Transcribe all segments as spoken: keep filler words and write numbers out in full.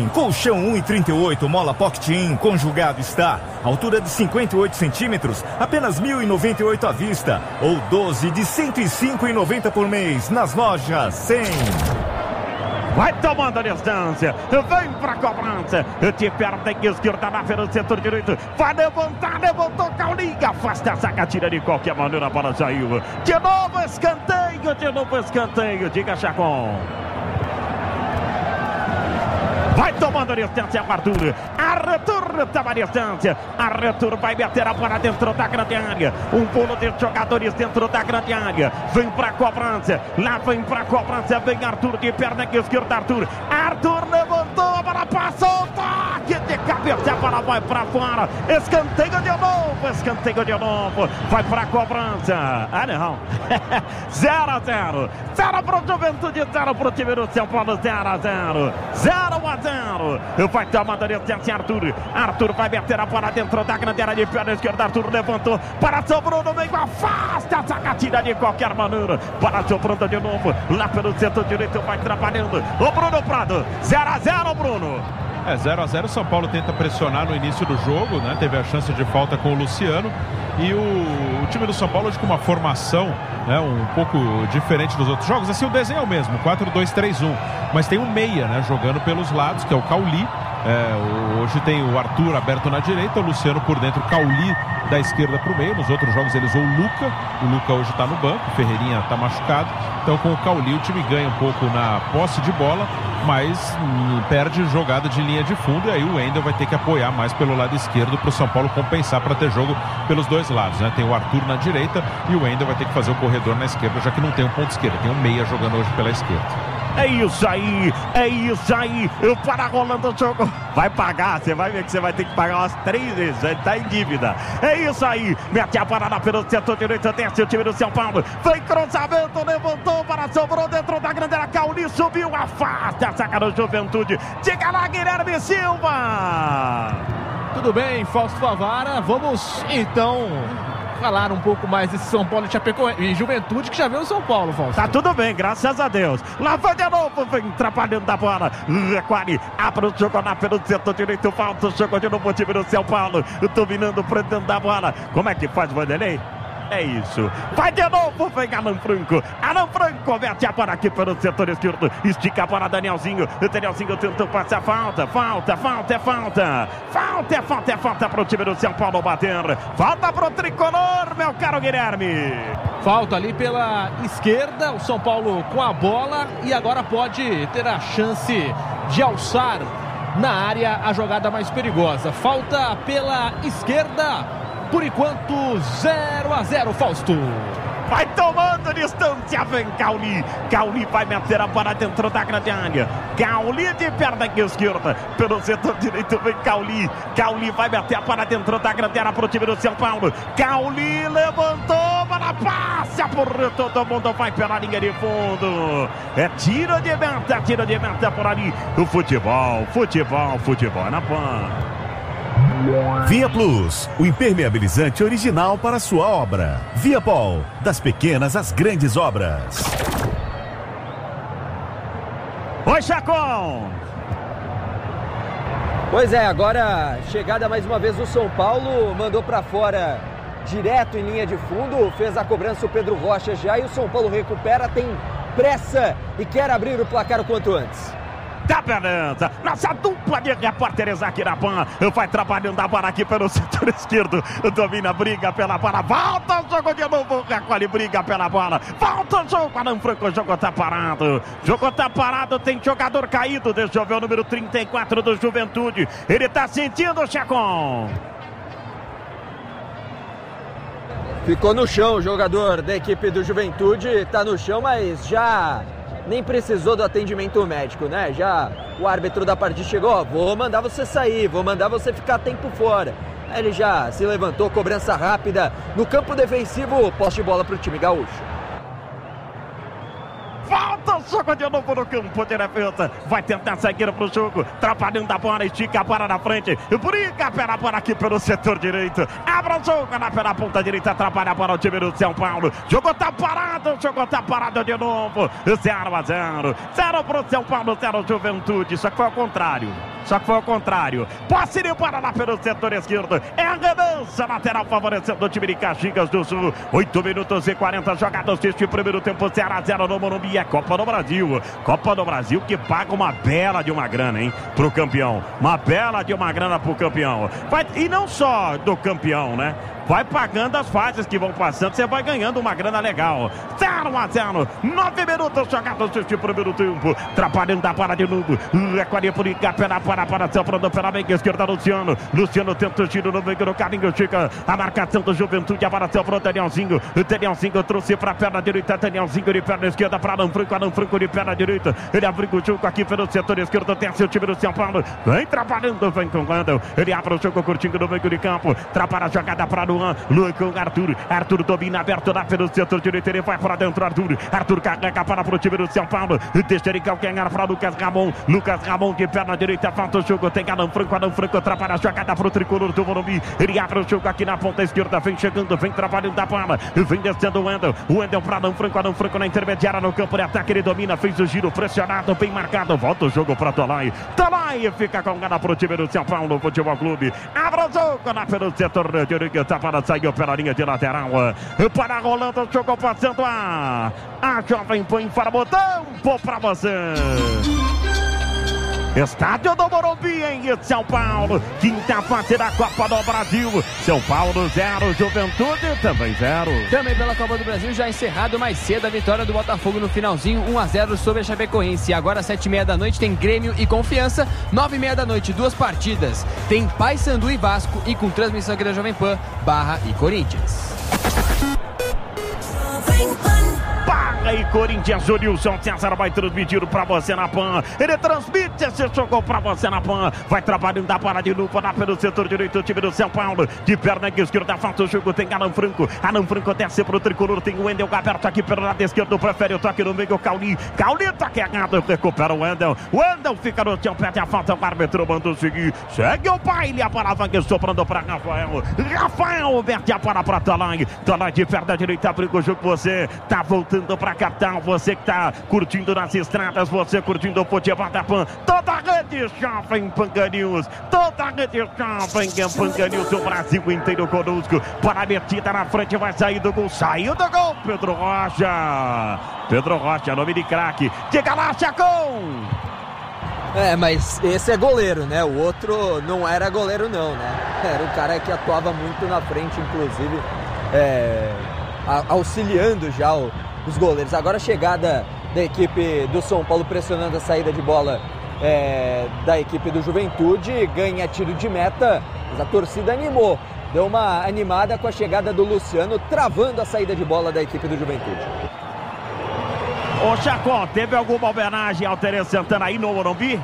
colchão um e trinta e oito, mola Pocket In, conjugado está. Altura de cinquenta e oito centímetros, apenas mil e noventa e oito à vista. Ou doze de cento e cinco e noventa por mês, nas lojas cem. Vai tomando a distância, vem pra cobrança, de perna esquerda na frente do setor direito, vai levantar, levantou Caulinho, afasta a zaga, tira de qualquer maneira, a bola saiu. De novo escanteio, de novo escanteio, diga Chacon. Vai tomando a distância, Arthur. Arthur toma a distância. Arthur vai meter a bola dentro da grande área. Um pulo de jogadores dentro da grande área. Vem pra cobrança. Lá vem pra cobrança. Vem Arthur de perna esquerda. Arthur. Arthur levantou. A bola passou. Toque de cabeça. A bola vai pra fora. Escanteio de novo. Escanteio de novo. Vai pra cobrança. Ah, não. zero a zero. zero pro Juventude. zero pro time do São Paulo. zero a zero. zero a zero. Vai tomando a distância, Arthur. Arthur vai meter a bola dentro da grande área de perna esquerda. Arthur levantou. Para sobrou no meio. Afasta essa catira de qualquer maneira. Para sobrando de novo. Lá pelo setor direito vai trabalhando. O Bruno Prado. zero a zero, Bruno. É, zero a zero, São Paulo tenta pressionar no início do jogo, né? Teve a chance de falta com o Luciano. E o, o time do São Paulo hoje com uma formação, né, um pouco diferente dos outros jogos. Assim, o desenho é o mesmo, quatro dois três um. Mas tem um meia, né, jogando pelos lados, que é o Cauli. É, hoje tem o Arthur aberto na direita, o Luciano por dentro, o Cauli da esquerda para o meio. Nos outros jogos ele usou o Luca. O Luca hoje está no banco, o Ferreirinha está machucado. Então com o Cauli o time ganha um pouco na posse de bola, mas hum, perde jogada de linha de fundo. E aí o Wendel vai ter que apoiar mais pelo lado esquerdo para o São Paulo compensar para ter jogo pelos dois lados, né? Tem o Arthur na direita e o Wendel vai ter que fazer o corredor na esquerda, já que não tem um ponto esquerda, tem um meia jogando hoje pela esquerda. É isso aí, é isso aí. O para rolando o jogo. Vai pagar, você vai ver que você vai ter que pagar umas três vezes. Ele tá em dívida. É isso aí. Mete a parada pelo setor direito. Desce o time do São Paulo. Vem cruzamento, levantou para sobrou dentro da grande área. Cauli subiu, afasta a saca do Juventude. Diga lá, Guilherme Silva. Tudo bem, Fausto Favara. Vamos então falar um pouco mais desse São Paulo e Chapecoense e Juventude, que já veio o São Paulo, Fausto. Tá tudo bem, graças a Deus. Lá vai de novo, vem atrapalhando da bola. Requare, abre o jogo na pelo setor direito, falta o jogo de novo o time do São Paulo. Dominando, prendendo da bola. Como é que faz o Vanderlei? É isso. Vai de novo, vem Alan Franco. Alan Franco mete a bola aqui pelo setor esquerdo. Estica a bola, Danielzinho. O Danielzinho tentou passar falta. Falta, falta, é falta. Falta, é falta, é falta para o time do São Paulo bater. Falta para o tricolor, meu caro Guilherme. Falta ali pela esquerda. O São Paulo com a bola. E agora pode ter a chance de alçar na área a jogada mais perigosa. Falta pela esquerda. Por enquanto, zero a zero, Fausto. Vai tomando distância, vem Cauli. Cauli vai meter a bola dentro da grande área. Cauli de perna esquerda. Pelo setor direito vem Cauli. Cauli vai meter a bola dentro da grande área para o time do São Paulo. Cauli levantou, bola passa por todo mundo, vai pela linha de fundo. É tiro de meta, tiro de meta por ali. O futebol, futebol, futebol na Pan. Via Plus, o impermeabilizante original para sua obra. Via Pol, das pequenas às grandes obras. Oi, Chacon! Pois é, agora chegada mais uma vez do São Paulo, mandou para fora direto em linha de fundo, fez a cobrança o Pedro Rocha já e o São Paulo recupera, tem pressa e quer abrir o placar o quanto antes. Tá beleza, nossa dupla de repórteres aqui na Pan, vai trabalhando a bola aqui pelo setor esquerdo, domina, briga pela bola, volta o jogo de novo, recolhe, briga pela bola, volta o jogo, Alan Franco, o jogo tá parado, o jogo tá parado, tem jogador caído, deixa eu ver o número trinta e quatro do Juventude, ele tá sentindo, Chacon. Ficou no chão o jogador da equipe do Juventude, tá no chão, mas já nem precisou do atendimento médico, né? Já o árbitro da partida chegou, ó, vou mandar você sair, vou mandar você ficar tempo fora. Aí ele já se levantou, cobrança rápida no campo defensivo, posse de bola pro time gaúcho. Volta o jogo de novo no campo de defesa. Vai tentar seguir pro jogo. Trabalhando a bola, estica a bola na frente. Briga pela bola aqui pelo setor direito. Abre o jogo na pela ponta direita. Atrapalha para o time do São Paulo. Jogo tá parado, o jogo tá parado de novo. zero a zero. zero pro São Paulo, zero Juventude. Só que foi ao contrário. só que foi ao contrário. Passe de para lá pelo setor esquerdo. É a ganância lateral favorecendo o time de Caxias do Sul. oito minutos e quarenta jogados deste primeiro tempo. zero a zero no Morumbi. É Copa do Brasil. Copa do Brasil que paga uma bela de uma grana, hein? Pro campeão. Uma bela de uma grana pro campeão. Vai, e não só do campeão, né? Vai pagando as fases que vão passando, você vai ganhando uma grana legal. zero a zero, nove minutos jogados deste primeiro tempo. Trabalhando da para de novo. É quase por ligar pela para para sobrando pela meia esquerda, Luciano. Luciano tenta o tiro no meio do caminho, chega a marcação do Juventude. Apareceu para o Danielzinho. O Danielzinho trouxe para a perna direita. Danielzinho de perna esquerda para Alan Franco. Alan Franco de perna direita. Ele abriu o jogo aqui pelo setor esquerdo. Tem seu time do São Paulo. Vem trabalhando, vem com o Wendel. Ele abre o jogo curtinho no meio de campo. Trabalha a jogada para o Luan. Luan com Arthur. Arthur domina aberto lá pelo setor direito. Ele vai para dentro, Arthur. Arthur carrega para o time do São Paulo. Deixa ele calcanhar para Lucas Ramon. Lucas Ramon de perna direita. Falta o jogo. Tem Alan Franco. Alan Franco trabalha a jogada para o tricolor do Morumbi. Ele abre o jogo aqui na ponta esquerda. Vem chegando, vem trabalhando a bola. Vem descendo o Wendel. O Wendel para Alan Franco. Alan Franco na intermediária no campo de ataque. Ele domina, fez o giro pressionado, bem marcado. Volta o jogo para Tolai. Tolai fica com gana para o time do São Paulo Futebol Clube. Abre o jogo lá pelo setor direito. Tá para sair pela linha de lateral. Para Rolando, jogou passando a, a Jovem Pan informou tempo para você. Estádio do Morumbi em São Paulo, quinta fase da Copa do Brasil. São Paulo zero, Juventude também zero. Também pela Copa do Brasil, já encerrado mais cedo a vitória do Botafogo no finalzinho, um a zero sobre a Chapecoense. Agora às sete e meia da noite tem Grêmio e Confiança, nove e meia da noite duas partidas. Tem Paysandu e Vasco e com transmissão aqui da Jovem Pan, Barra e Corinthians. Barra e Corinthians, o Nilson César vai transmitir pra você na Pan. Ele transmite esse jogo pra você na Pan. Vai trabalhando da bola de novo lá pelo setor direito, o time do São Paulo. De perna esquerda, falta o jogo, tem Alan Franco. Alan Franco desce pro tricolor, tem o Wendel aberto aqui pelo lado esquerdo. Prefere o toque no meio, o Cauli. Cauli tá quebrado, recupera o Wendel. Wendel fica no chão, pede a falta, o árbitro mandou seguir. Segue o baile, a bola vai sobrando pra Rafael. Rafael mete a bola pra Tolai. Tolai de perna direita, abriu o jogo, você tá voltando pra capital, você que tá curtindo nas estradas, você curtindo o futebol da Pan, toda a rede Jovem Pan News, toda a rede Jovem Pan News, o Brasil inteiro conosco, para a metida na frente, vai sair do gol, saiu do gol, Pedro Rocha, Pedro Rocha, nome de craque, chega lá, Chacon! É, mas esse é goleiro, né? O outro não era goleiro não, né? Era um cara que atuava muito na frente, inclusive, é, auxiliando já o os goleiros. Agora a chegada da equipe do São Paulo pressionando a saída de bola é, da equipe do Juventude, ganha tiro de meta, mas a torcida animou, deu uma animada com a chegada do Luciano, travando a saída de bola da equipe do Juventude. Ô Chacon, teve alguma homenagem ao Terence Santana aí no Morumbi?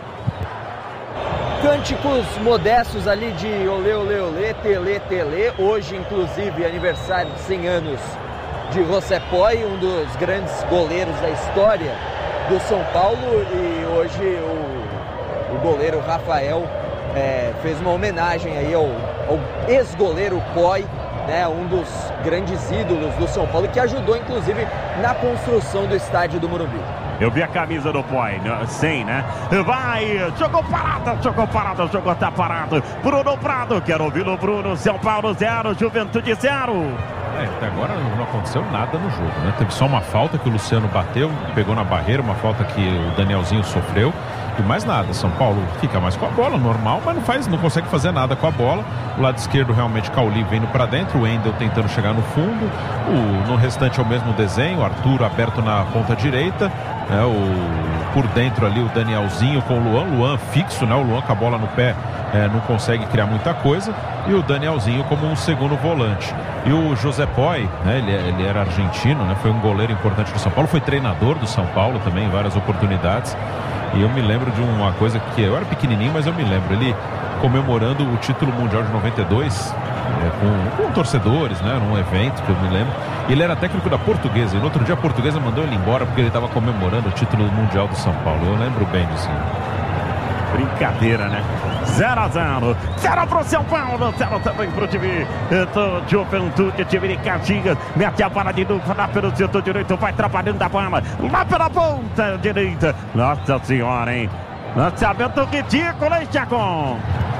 Cânticos modestos ali de olê, olê, olê, tele, tele, hoje inclusive aniversário de cem anos de José Poi, um dos grandes goleiros da história do São Paulo, e hoje o, o goleiro Rafael é, fez uma homenagem aí ao, ao ex-goleiro Poi, né, um dos grandes ídolos do São Paulo, que ajudou inclusive na construção do estádio do Morumbi. Eu vi a camisa do Poi, sem, né? Vai, jogou parado, jogou parado, jogou tá parado. Bruno Prado, quero ouvir o Bruno. São Paulo zero, Juventude zero. É, até agora não aconteceu nada no jogo, né? Teve só uma falta que o Luciano bateu, pegou na barreira, uma falta que o Danielzinho sofreu. E mais nada, São Paulo fica mais com a bola, normal, mas não faz, não consegue fazer nada com a bola. O lado esquerdo realmente Cauli vindo para dentro, o Wendel tentando chegar no fundo. O, no restante é o mesmo desenho, o Arthur aberto na ponta direita, né? O, por dentro ali o Danielzinho com o Luan, Luan fixo, né? O Luan com a bola no pé é, não consegue criar muita coisa. E o Danielzinho como um segundo volante. E o José Poi, né? ele, ele era argentino, né? Foi um goleiro importante do São Paulo, foi treinador do São Paulo também em várias oportunidades. E eu me lembro de uma coisa que eu era pequenininho, mas eu me lembro, ele comemorando o título mundial de noventa e dois é, com, com torcedores, né, num evento que eu me lembro. E ele era técnico da Portuguesa, e no outro dia a Portuguesa mandou ele embora porque ele estava comemorando o título mundial do São Paulo. Eu lembro bem disso. Brincadeira, né? zero a zero. zero pro São Paulo, zero também pro time do Juventude, time de Caxias. Mete a bola de novo lá pelo setor direito, vai trabalhando a bola lá pela ponta direita. Nossa senhora, hein? Lançamento ridículo, hein, Chacon?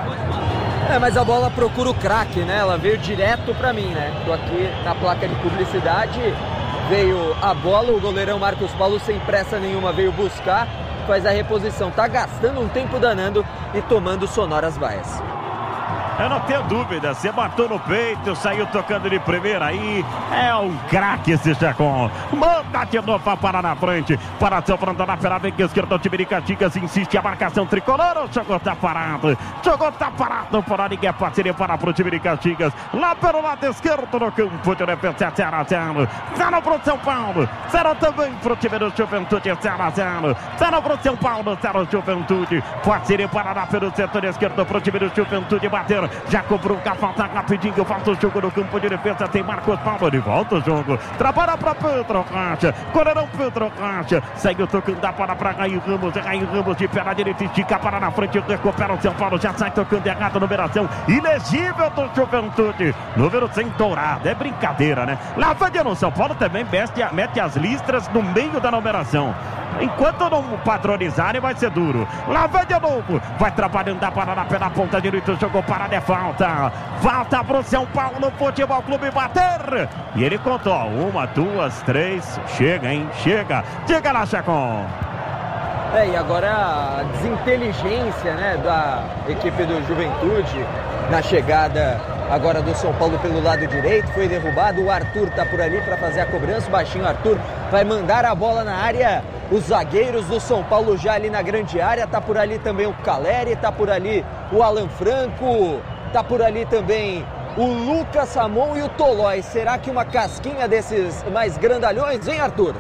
É, mas a bola procura o craque, né? Ela veio direto pra mim, né? Tô aqui na placa de publicidade. Veio a bola, o goleirão Marcos Paulo sem pressa nenhuma veio buscar, faz a reposição. Tá gastando um tempo danando e tomando sonoras vaias. Eu não tenho dúvida, você matou no peito, saiu tocando de primeira aí, é um craque esse Chacon. Manda de novo a parar na frente, para sobrando na pela vem esquerda, o time de Caxias insiste a marcação tricolor, o jogo tá parado, jogou tá parado, para ninguém parceria para pro time de Caxias, lá pelo lado esquerdo no campo de defesa, zero a zero, zero pro São Paulo, zero também pro time do Juventude, zero a zero, zero pro São Paulo, zero Juventude, parceria para lá pelo setor esquerdo pro time do Juventude bater. Já cobrou a falta rapidinho, falta o jogo no campo de defesa, tem Marcos Paulo de volta o jogo, trabalha para Pedro Rocha, goleirão Pedro Rocha, segue o tocando da bola para Raio Ramos, Raio Ramos de perna direita, estica para na frente, recupera o São Paulo, já sai tocando errado, numeração ilegível do Juventude, número cem dourado, é brincadeira, né? Lá vai no São Paulo também mete, mete as listras no meio da numeração. Enquanto não padronizarem vai ser duro. Lá vai de novo, vai trabalhando a bola pela ponta direita, jogou parada, é falta. Falta pro São Paulo Futebol Clube bater. E ele contou, uma, duas, três, chega, hein, chega. Chega lá, Chacon. É, e agora a desinteligência, né, da equipe do Juventude na chegada agora do São Paulo pelo lado direito, foi derrubado, o Arthur tá por ali para fazer a cobrança, o baixinho Arthur vai mandar a bola na área, os zagueiros do São Paulo já ali na grande área, tá por ali também o Caleri, tá por ali o Alan Franco, tá por ali também o Lucas Samon e o Tolói. Será que uma casquinha desses mais grandalhões, hein, Arthur?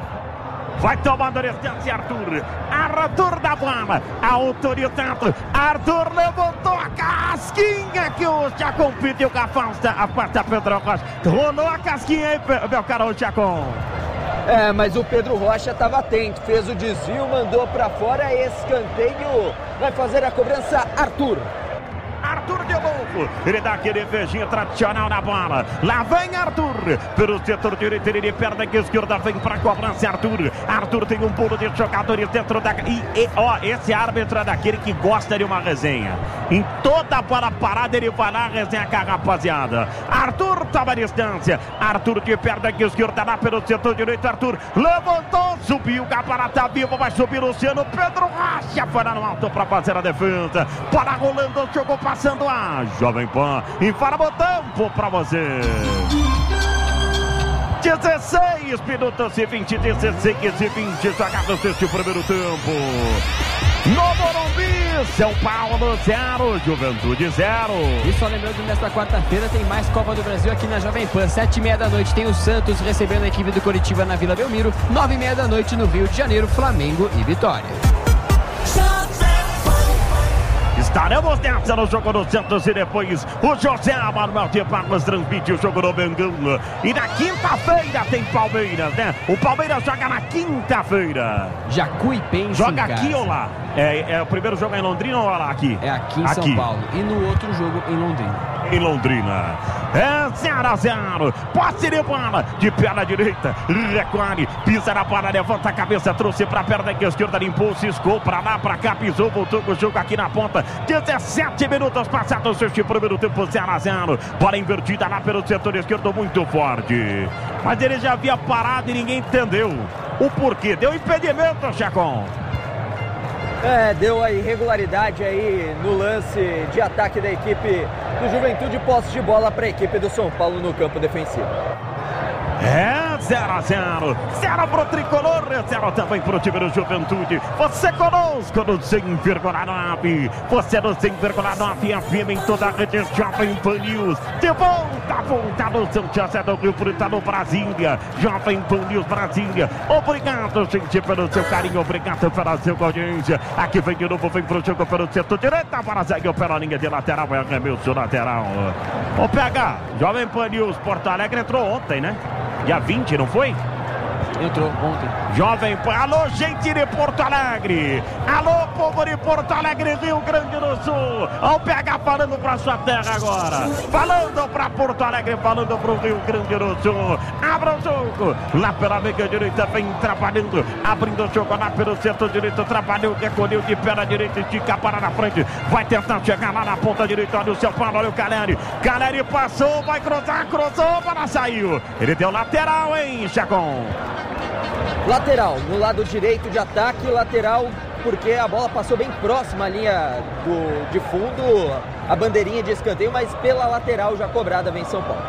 Vai tomando distância, Arthur. Arthur da bola. Autorizado. Arthur levantou a casquinha que o Chacon pediu com a falta. A falta Pedro Rocha. Rolou a casquinha aí, meu caro Chacon. É, mas o Pedro Rocha estava atento. Fez o desvio, mandou para fora. Escanteio. Vai fazer a cobrança Arthur. Arthur de novo, ele dá aquele beijinho tradicional na bola, lá vem Arthur, pelo setor direito, ele de perna esquerda, vem para cobrança Arthur, Arthur tem um pulo de jogadores dentro da... E, e ó, esse árbitro é daquele que gosta de uma resenha, em toda a bola parada ele vai lá resenhar com a rapaziada, Arthur toma a distância, Arthur de perna esquerda lá pelo setor direito, Arthur levantou, subiu, o Gabará tá vivo, vai subir o Luciano, Pedro Rocha foi lá no alto para fazer a defesa, bola rolando, jogou para passando a Jovem Pan e para botão para você. dezesseis minutos e vinte, dezesseis e vinte, jogados neste primeiro tempo. No Morumbi, São Paulo zero, Juventude zero. E só lembrando que nesta quarta-feira tem mais Copa do Brasil aqui na Jovem Pan. Sete e meia da noite tem o Santos recebendo a equipe do Coritiba na Vila Belmiro. Nove e meia da noite no Rio de Janeiro, Flamengo e Vitória. Estaremos nessa no jogo do Santos e depois o José Manuel de Barros transmite o jogo do Mengão. E na quinta-feira tem Palmeiras, né? O Palmeiras joga na quinta-feira. Jacuipense joga aqui ou lá? É, é o primeiro jogo é em Londrina ou lá aqui? É aqui em aqui. São Paulo. E no outro jogo em Londrina. Em Londrina. É zero a zero. Posse de bola. De perna direita. Recolhe. Pisa na bola. Levanta a cabeça. Trouxe pra perna esquerda. Limpou. Ciscou pra lá, pra cá. Pisou. Voltou com o jogo aqui na ponta. dezessete minutos passados. Este primeiro tempo zero a zero. Bola invertida lá pelo setor esquerdo. Muito forte. Mas ele já havia parado e ninguém entendeu o porquê. Deu impedimento, Chacon. É, deu a irregularidade aí no lance de ataque da equipe do Juventude, posse de bola para a equipe do São Paulo no campo defensivo. É zero a zero, zero pro Tricolor, zero também pro time do Juventude. Você conosco no cem vírgula nove, você no cem vírgula nove F M em toda a rede Jovem Pan News. De volta, volta no São José do Rio Preto, no Brasília. Jovem Pan News Brasília. Obrigado, gente, pelo seu carinho, obrigado pela sua audiência. Aqui vem de novo, vem pro jogo pelo setor direito, para zagueiro pela linha de lateral, é arremesso lateral. Ô, P H, Jovem Pan News Porto Alegre entrou ontem, né? Dia vinte, não foi? Entrou ontem. Jovem Pan, alô gente de Porto Alegre, alô povo de Porto Alegre, Rio Grande do Sul. Olha o P H falando pra sua terra agora, falando pra Porto Alegre, falando pro Rio Grande do Sul. Abra o jogo, lá pela meia direita, vem trabalhando, abrindo o jogo lá pelo centro direito, trabalhou, recolheu de perna direita, estica para na frente, vai tentar chegar lá na ponta direita, olha o São Paulo, olha o Caleri, Caleri passou, vai cruzar, cruzou, para saiu, ele deu lateral, hein, Chacon? Lateral, no lado direito de ataque, lateral, porque a bola passou bem próxima à linha do, de fundo, a bandeirinha de escanteio, mas pela lateral já cobrada vem São Paulo.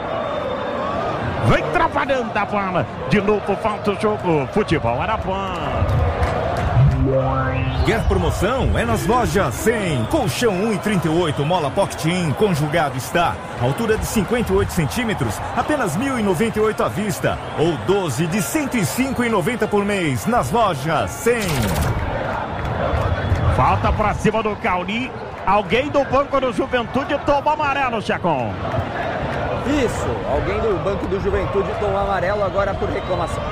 Vem trabalhando a bola, de novo falta o jogo, futebol Arapuã. Quer promoção? É nas lojas cem. Colchão um e trinta e oito, mola Pocket-in, conjugado está. Altura de cinquenta e oito centímetros, apenas mil e noventa e oito à vista. Ou doze de cento e cinco e noventa por mês, nas lojas cem. Falta pra cima do Cauli. Alguém do banco do Juventude toma amarelo, Chacon. Isso, alguém do banco do Juventude tomou amarelo agora por reclamação.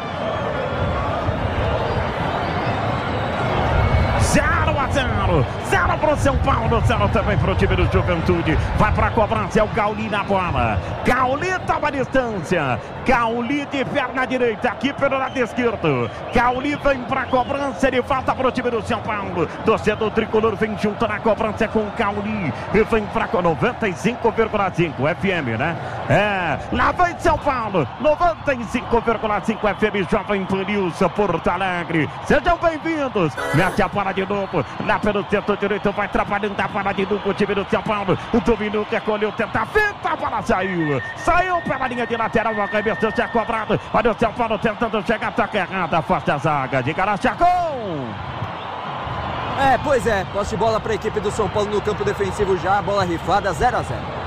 zero a zero, zero pro São Paulo, zero também pro time do Juventude. Vai pra cobrança, é o Cauli na bola. Cauli tava à distância. Cauli de perna direita, aqui pelo lado esquerdo. Cauli vem pra cobrança, ele falta pro time do São Paulo. Torcedor tricolor vem junto na cobrança com o Cauli. E vem pra noventa e cinco vírgula cinco F M, né? É, lá vem São Paulo, noventa e cinco vírgula cinco F M, Jovem Pan News, Porto Alegre. Sejam bem-vindos. Mete a bola de novo, lá pelo centro direito, vai trabalhando a bola de novo o time do São Paulo. O dominou, recolheu, tenta, finta, a bola saiu. Saiu pela linha de lateral, o arremesso já cobrado. Olha o São Paulo tentando chegar, toca errada, afasta a zaga. Diga lá, Chacon. É, pois é, posse de bola para a equipe do São Paulo no campo defensivo já, bola rifada, zero a zero.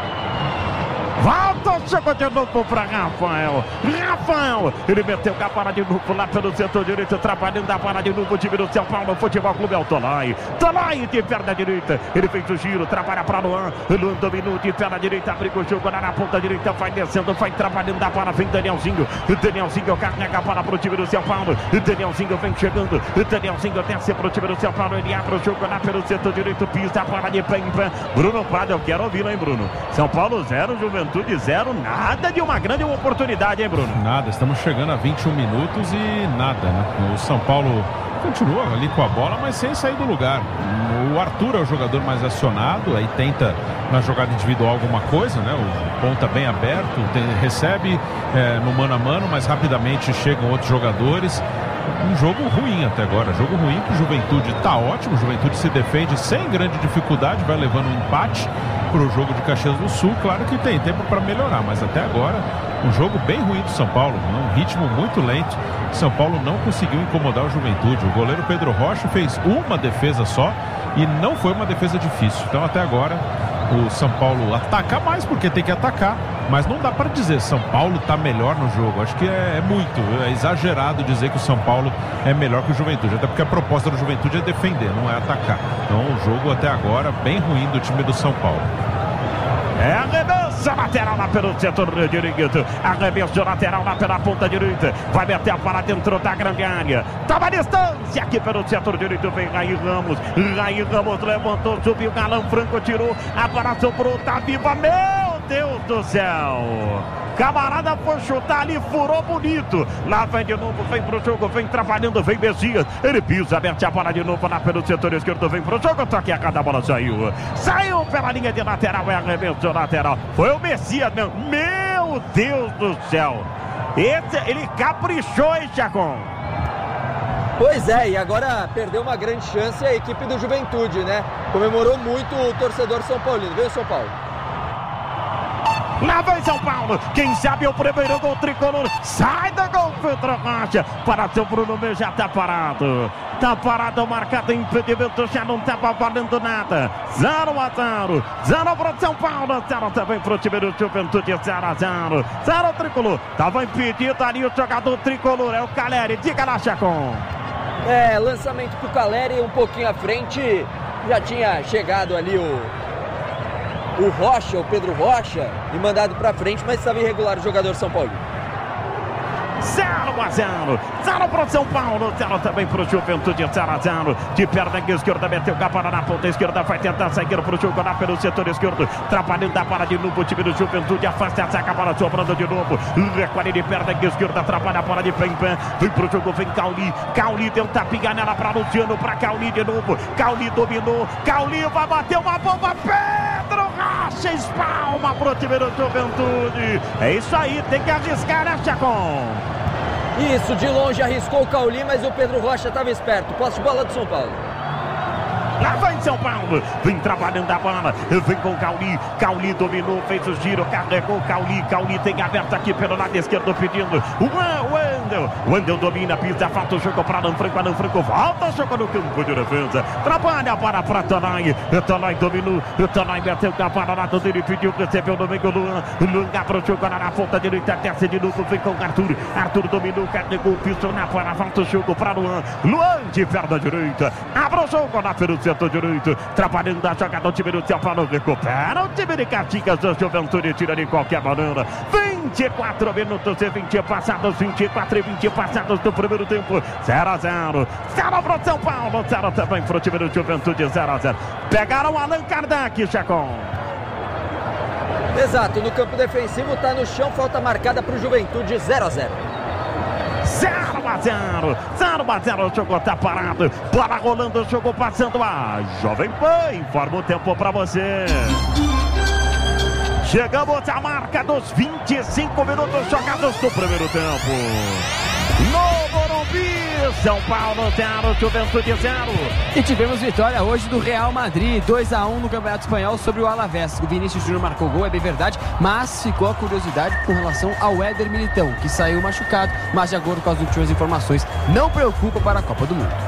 Volta, chegou de novo para Rafael. Rafael, ele meteu a bola de novo lá pelo setor direito, trabalhando a bola de novo o time do São Paulo. Futebol Clube é o Tolai. Tolai de perna direita, ele fez o giro, trabalha para Luan. Luan dominou de perna direita, abriu o jogo lá na ponta direita, vai descendo, vai trabalhando a bola. Vem Danielzinho, Danielzinho carrega a bola para o time do São Paulo. Danielzinho vem chegando, Danielzinho desce para o time do São Paulo. Ele abre o jogo lá pelo setor direito, pisa a bola de pé em pé. Bruno Prado, eu quero ouvir, hein, Bruno? São Paulo zero, Juventude zero, nada de uma grande oportunidade, hein, Bruno? Nada, estamos chegando a vinte e um minutos e nada, né? O São Paulo continua ali com a bola, mas sem sair do lugar. O Arthur é o jogador mais acionado, aí tenta na jogada individual alguma coisa, né? O ponta bem aberto, tem, recebe é, no mano a mano, mas rapidamente chegam outros jogadores. Um jogo ruim até agora, jogo ruim que o Juventude tá ótimo, o Juventude se defende sem grande dificuldade, vai levando um empate para o jogo de Caxias do Sul. Claro que tem tempo para melhorar, mas até agora um jogo bem ruim do São Paulo, um ritmo muito lento. São Paulo não conseguiu incomodar o Juventude. O goleiro Pedro Rocha fez uma defesa só e não foi uma defesa difícil. Então até agora o São Paulo ataca mais porque tem que atacar, mas não dá para dizer São Paulo está melhor no jogo. Acho que é, é muito, é exagerado dizer que o São Paulo é melhor que o Juventude, até porque a proposta do Juventude é defender, não é atacar. Então o jogo até agora bem ruim do time do São Paulo. É arremesso lateral lá pelo setor direito. Arremesso lateral lá pela ponta direita. Vai meter a bola dentro da grande área. Tava a distância aqui pelo setor direito. Vem Raí Ramos. Raí Ramos levantou, subiu. Galão Franco tirou. A bola sobrou. Tá viva. Meu Deus do céu. Camarada foi chutar ali, furou bonito. Lá vem de novo, vem pro jogo, vem trabalhando, vem Messias. Ele pisa, mete a bola de novo lá pelo setor esquerdo, vem pro jogo, toque a cada bola saiu. Saiu pela linha de lateral, é arremesso lateral. Foi o Messias, meu, meu Deus do céu. Esse, ele caprichou, hein, Chacon? Pois é, e agora perdeu uma grande chance a equipe do Juventude, né? Comemorou muito o torcedor São Paulino. Veio São Paulo. Lá vai São Paulo, quem sabe o primeiro gol tricolor, sai do gol Pedro Rocha, para seu Bruno Meu já tá parado, tá parado, marcado impedimento, já não tava valendo nada, zero a zero, zero para São Paulo, zero também pro time do Juventude, zero a zero, zero tricolor, tava impedido ali o jogador tricolor, é o Caleri, diga lá, Chacon. É, lançamento pro Caleri um pouquinho à frente, já tinha chegado ali o... o Rocha, o Pedro Rocha, e mandado pra frente, mas estava irregular o jogador São Paulo. zero a zero. zero para o São Paulo, zero também para o Juventude, zero a zero. De perna esquerda, meteu Capara na ponta esquerda, vai tentar sair para o jogo lá pelo setor esquerdo. Trabalhando da para de novo o time do Juventude, afasta a saca, bola sobrando de novo. Recolhe de perna esquerda, atrapalha a bola de pé em pé. Vem pro jogo, vem Cauli. Cauli deu tapinha nela para Luciano, para Cauli de novo. Cauli dominou, Cauli vai bater uma bomba, Pedro Rocha espalma pro time do Juventude. É isso aí, tem que arriscar, né, Chacon? Isso, de longe arriscou o Cauli, mas o Pedro Rocha estava esperto. Posse de bola do São Paulo. Lá vai São Paulo, vem trabalhando a bola, vem com o Cauli, Cauli dominou, fez o giro, carregou o Cauli, Cauli tem aberto aqui pelo lado esquerdo pedindo, o Wendel, o Wendel domina, pisa, falta o jogo para Alan Franco, Alan Franco volta o jogo no campo de defesa, trabalha para para Tonai, Tonai dominou, Tonai meteu a bola lá do dele, pediu, recebeu no meio, Luan, Luan para o jogo lá na ponta direita, desce de novo, vem com o Arthur, Arthur dominou, carregou o piso na bola, volta o jogo para Luan, Luan de perna direita, abre o jogo lá pelo setor direito, trabalhando a jogada do time do São Paulo, recupera o time de Caxias da Juventude, tira de qualquer maneira. vinte e quatro minutos e vinte passados, vinte e quatro e vinte passados do primeiro tempo, zero a zero. zero para o São Paulo, zero também para o time do Juventude, zero a zero. Pegaram o Allan Kardec, Chacon. Exato, no campo defensivo, tá no chão, falta marcada para o Juventude, zero a zero. zero a zero, zero a zero, o jogo tá parado, bola rolando, o jogo passando a Jovem Pan, informa o tempo pra você. Chegamos à marca dos vinte e cinco minutos jogados do primeiro tempo. No Morumbi, São Paulo zero, Juventude zero. E tivemos vitória hoje do Real Madrid, dois a um no Campeonato Espanhol sobre o Alavés. O Vinícius Júnior marcou gol, é bem verdade, mas ficou a curiosidade com relação ao Éder Militão, que saiu machucado, mas de acordo com as últimas informações, não preocupa para a Copa do Mundo.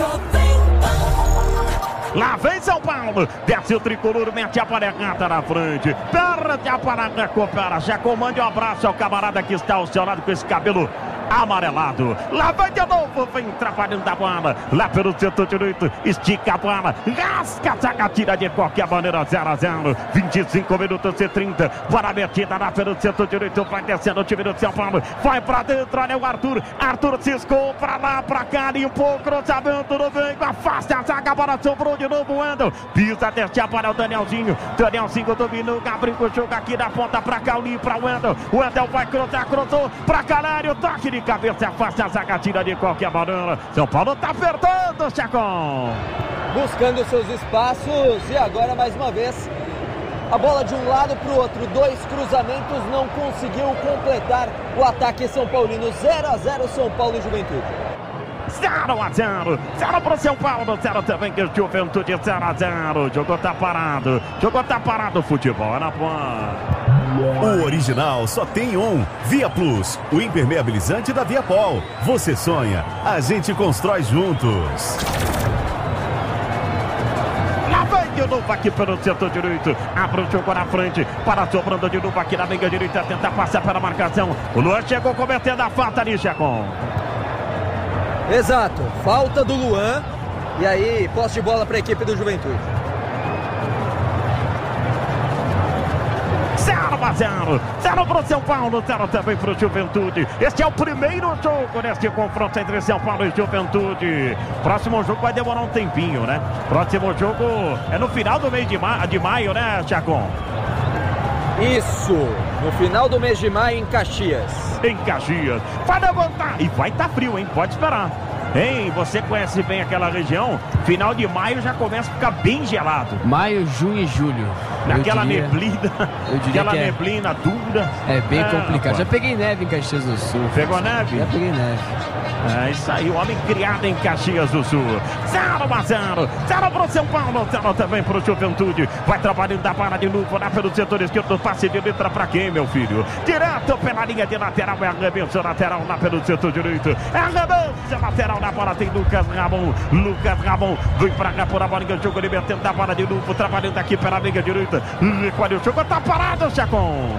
Lá vem São Paulo, desce o tricolor, mete a parecata na frente, perde a parada, recupera, já comande um abraço ao camarada que está ao seu lado com esse cabelo amarelado. Lá vai de novo, vem trabalhando a bola, lá pelo setor direito, estica a bola, rasca, saca, tira de qualquer maneira, zero a zero, vinte e cinco minutos e trinta, para a metida lá pelo setor direito, vai descendo o time do São Paulo, vai pra dentro, olha o Arthur, Arthur ciscou pra lá, pra cá, limpou o cruzamento no meio, afasta a zaga, a bola sobrou de novo, o Wendel, pisa, desce a bola, o Danielzinho, Danielzinho dominou, abriu o jogo aqui na ponta pra Cauli, pra Wendel, Wendel vai cruzar, cruzou, pra Canário, toque de cabeça, afasta a zaga, tira de qualquer maneira. São Paulo tá apertando, Chacon. Buscando seus espaços e agora mais uma vez a bola de um lado para o outro, dois cruzamentos, não conseguiu completar o ataque São Paulino. Zero a zero São Paulo e Juventude. zero a zero, zero para o São Paulo, zero também que o Juventude, zero a zero. O jogo tá parado, o jogo tá parado, futebol é na Pan. O original só tem um. Via Plus, o impermeabilizante da Viapol. Você sonha, a gente constrói juntos. Lá vem de novo aqui pelo setor direito. Abre o jogo na frente. Para sobrando de novo aqui na meia direita. Tenta passar pela marcação. O Luan chegou cometendo a falta ali, Chacon. Exato, falta do Luan. E aí, posse de bola para a equipe do Juventude. zero a zero, zero para o São Paulo, zero também para o Juventude. Este é o primeiro jogo neste confronto entre São Paulo e Juventude. Próximo jogo vai demorar um tempinho, né? Próximo jogo é no final do mês de, ma de maio, né, Chacon? Isso, no final do mês de maio em Caxias. Em Caxias. Vai levantar e vai estar tá frio, hein? Pode esperar. Hein, você conhece bem aquela região? Final de maio já começa a ficar bem gelado. Maio, junho e julho. Naquela diria, neblina, aquela é, neblina dura. É bem é, complicado. Rapaz. Já peguei neve em Caxias do Sul. Pegou neve? Já peguei neve. É isso aí, o homem criado em Caxias do Sul. zero a zero, zero para o São Paulo, zero também para o Juventude. Vai trabalhando da bola de novo lá pelo setor esquerdo, passe de letra para quem, meu filho? Direto pela linha de lateral, é arremesso lateral lá pelo setor direito. É arremesso lateral na bola, tem Lucas Ramon. Lucas Ramon vem para cá por a bola, o jogo libertando da bola de novo, trabalhando aqui pela linha direita. Qual é o jogo? Tá parado, Chacon.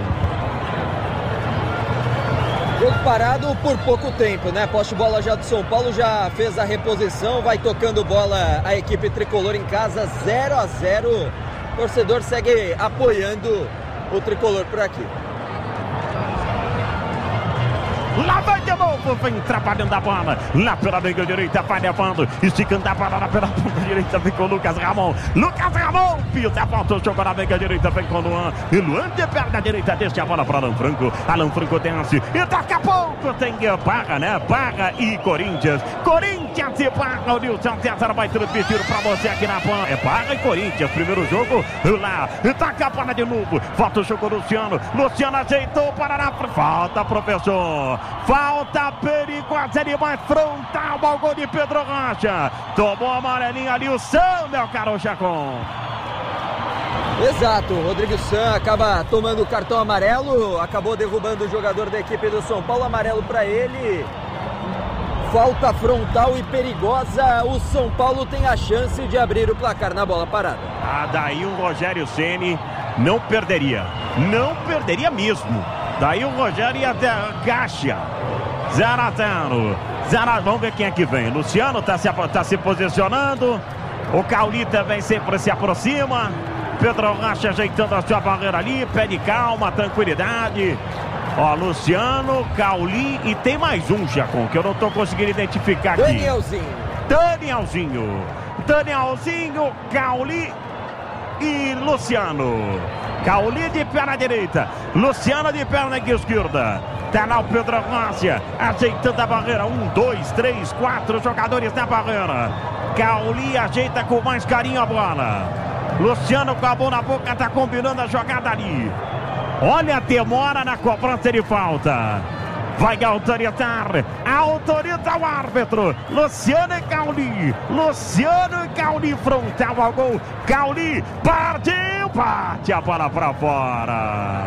Jogo parado por pouco tempo, né? Poste de bola já do São Paulo, já fez a reposição, vai tocando bola a equipe tricolor em casa, zero a zero. O torcedor segue apoiando o tricolor por aqui. Lá vai de novo, vem trabalhando a bola. Lá pela meia direita, vai levando. Esticando a bola lá pela ponta direita, vem com o Lucas Ramon. Lucas Ramon, pisa a volta, jogou na meia direita, vem com o Luan. E Luan de perna direita, deixa a bola para Alan Franco. Alan Franco desce. E daqui a pouco tem Barra, né? Barra e Corinthians. Corinthians e Barra. O Nilson César vai transmitir para você aqui na Pan. É Barra e Corinthians. Primeiro jogo lá. E daqui a bola de novo. Volta o jogo Luciano. Luciano ajeitou para na. Falta, professor. Falta perigosa demais. Frontal ao gol de Pedro Rocha. Tomou a amarelinha ali o Sam, meu caro Chacon. Exato, o Rodrigo Sam acaba tomando o cartão amarelo, acabou derrubando o jogador da equipe do São Paulo, amarelo para ele. Falta frontal e perigosa, o São Paulo tem a chance de abrir o placar na bola parada. Ah, daí o Rogério Ceni não perderia, não perderia mesmo. Daí o Rogério ia até agacha. zero a zero. zero. Vamos ver quem é que vem. Luciano está se, tá se posicionando. O Cauli também sempre se aproxima. Pedro Rocha ajeitando a sua barreira ali. Pede calma, tranquilidade. Ó, Luciano, Cauli e tem mais um, Chacon, que eu não estou conseguindo identificar aqui. Danielzinho. Danielzinho. Danielzinho, Cauli e Luciano. Cauli de perna direita. Luciano de perna esquerda. Tá lá o Pedro Rocha ajeitando a barreira. Um, dois, três, quatro jogadores na barreira. Cauli ajeita com mais carinho a bola. Luciano com a bola na boca, tá combinando a jogada ali. Olha a demora na cobrança de falta. Vai autorizar. Autoriza o árbitro. Luciano e Cauli. Luciano e Cauli frontal ao gol. Cauli partiu. Bate a bola pra fora.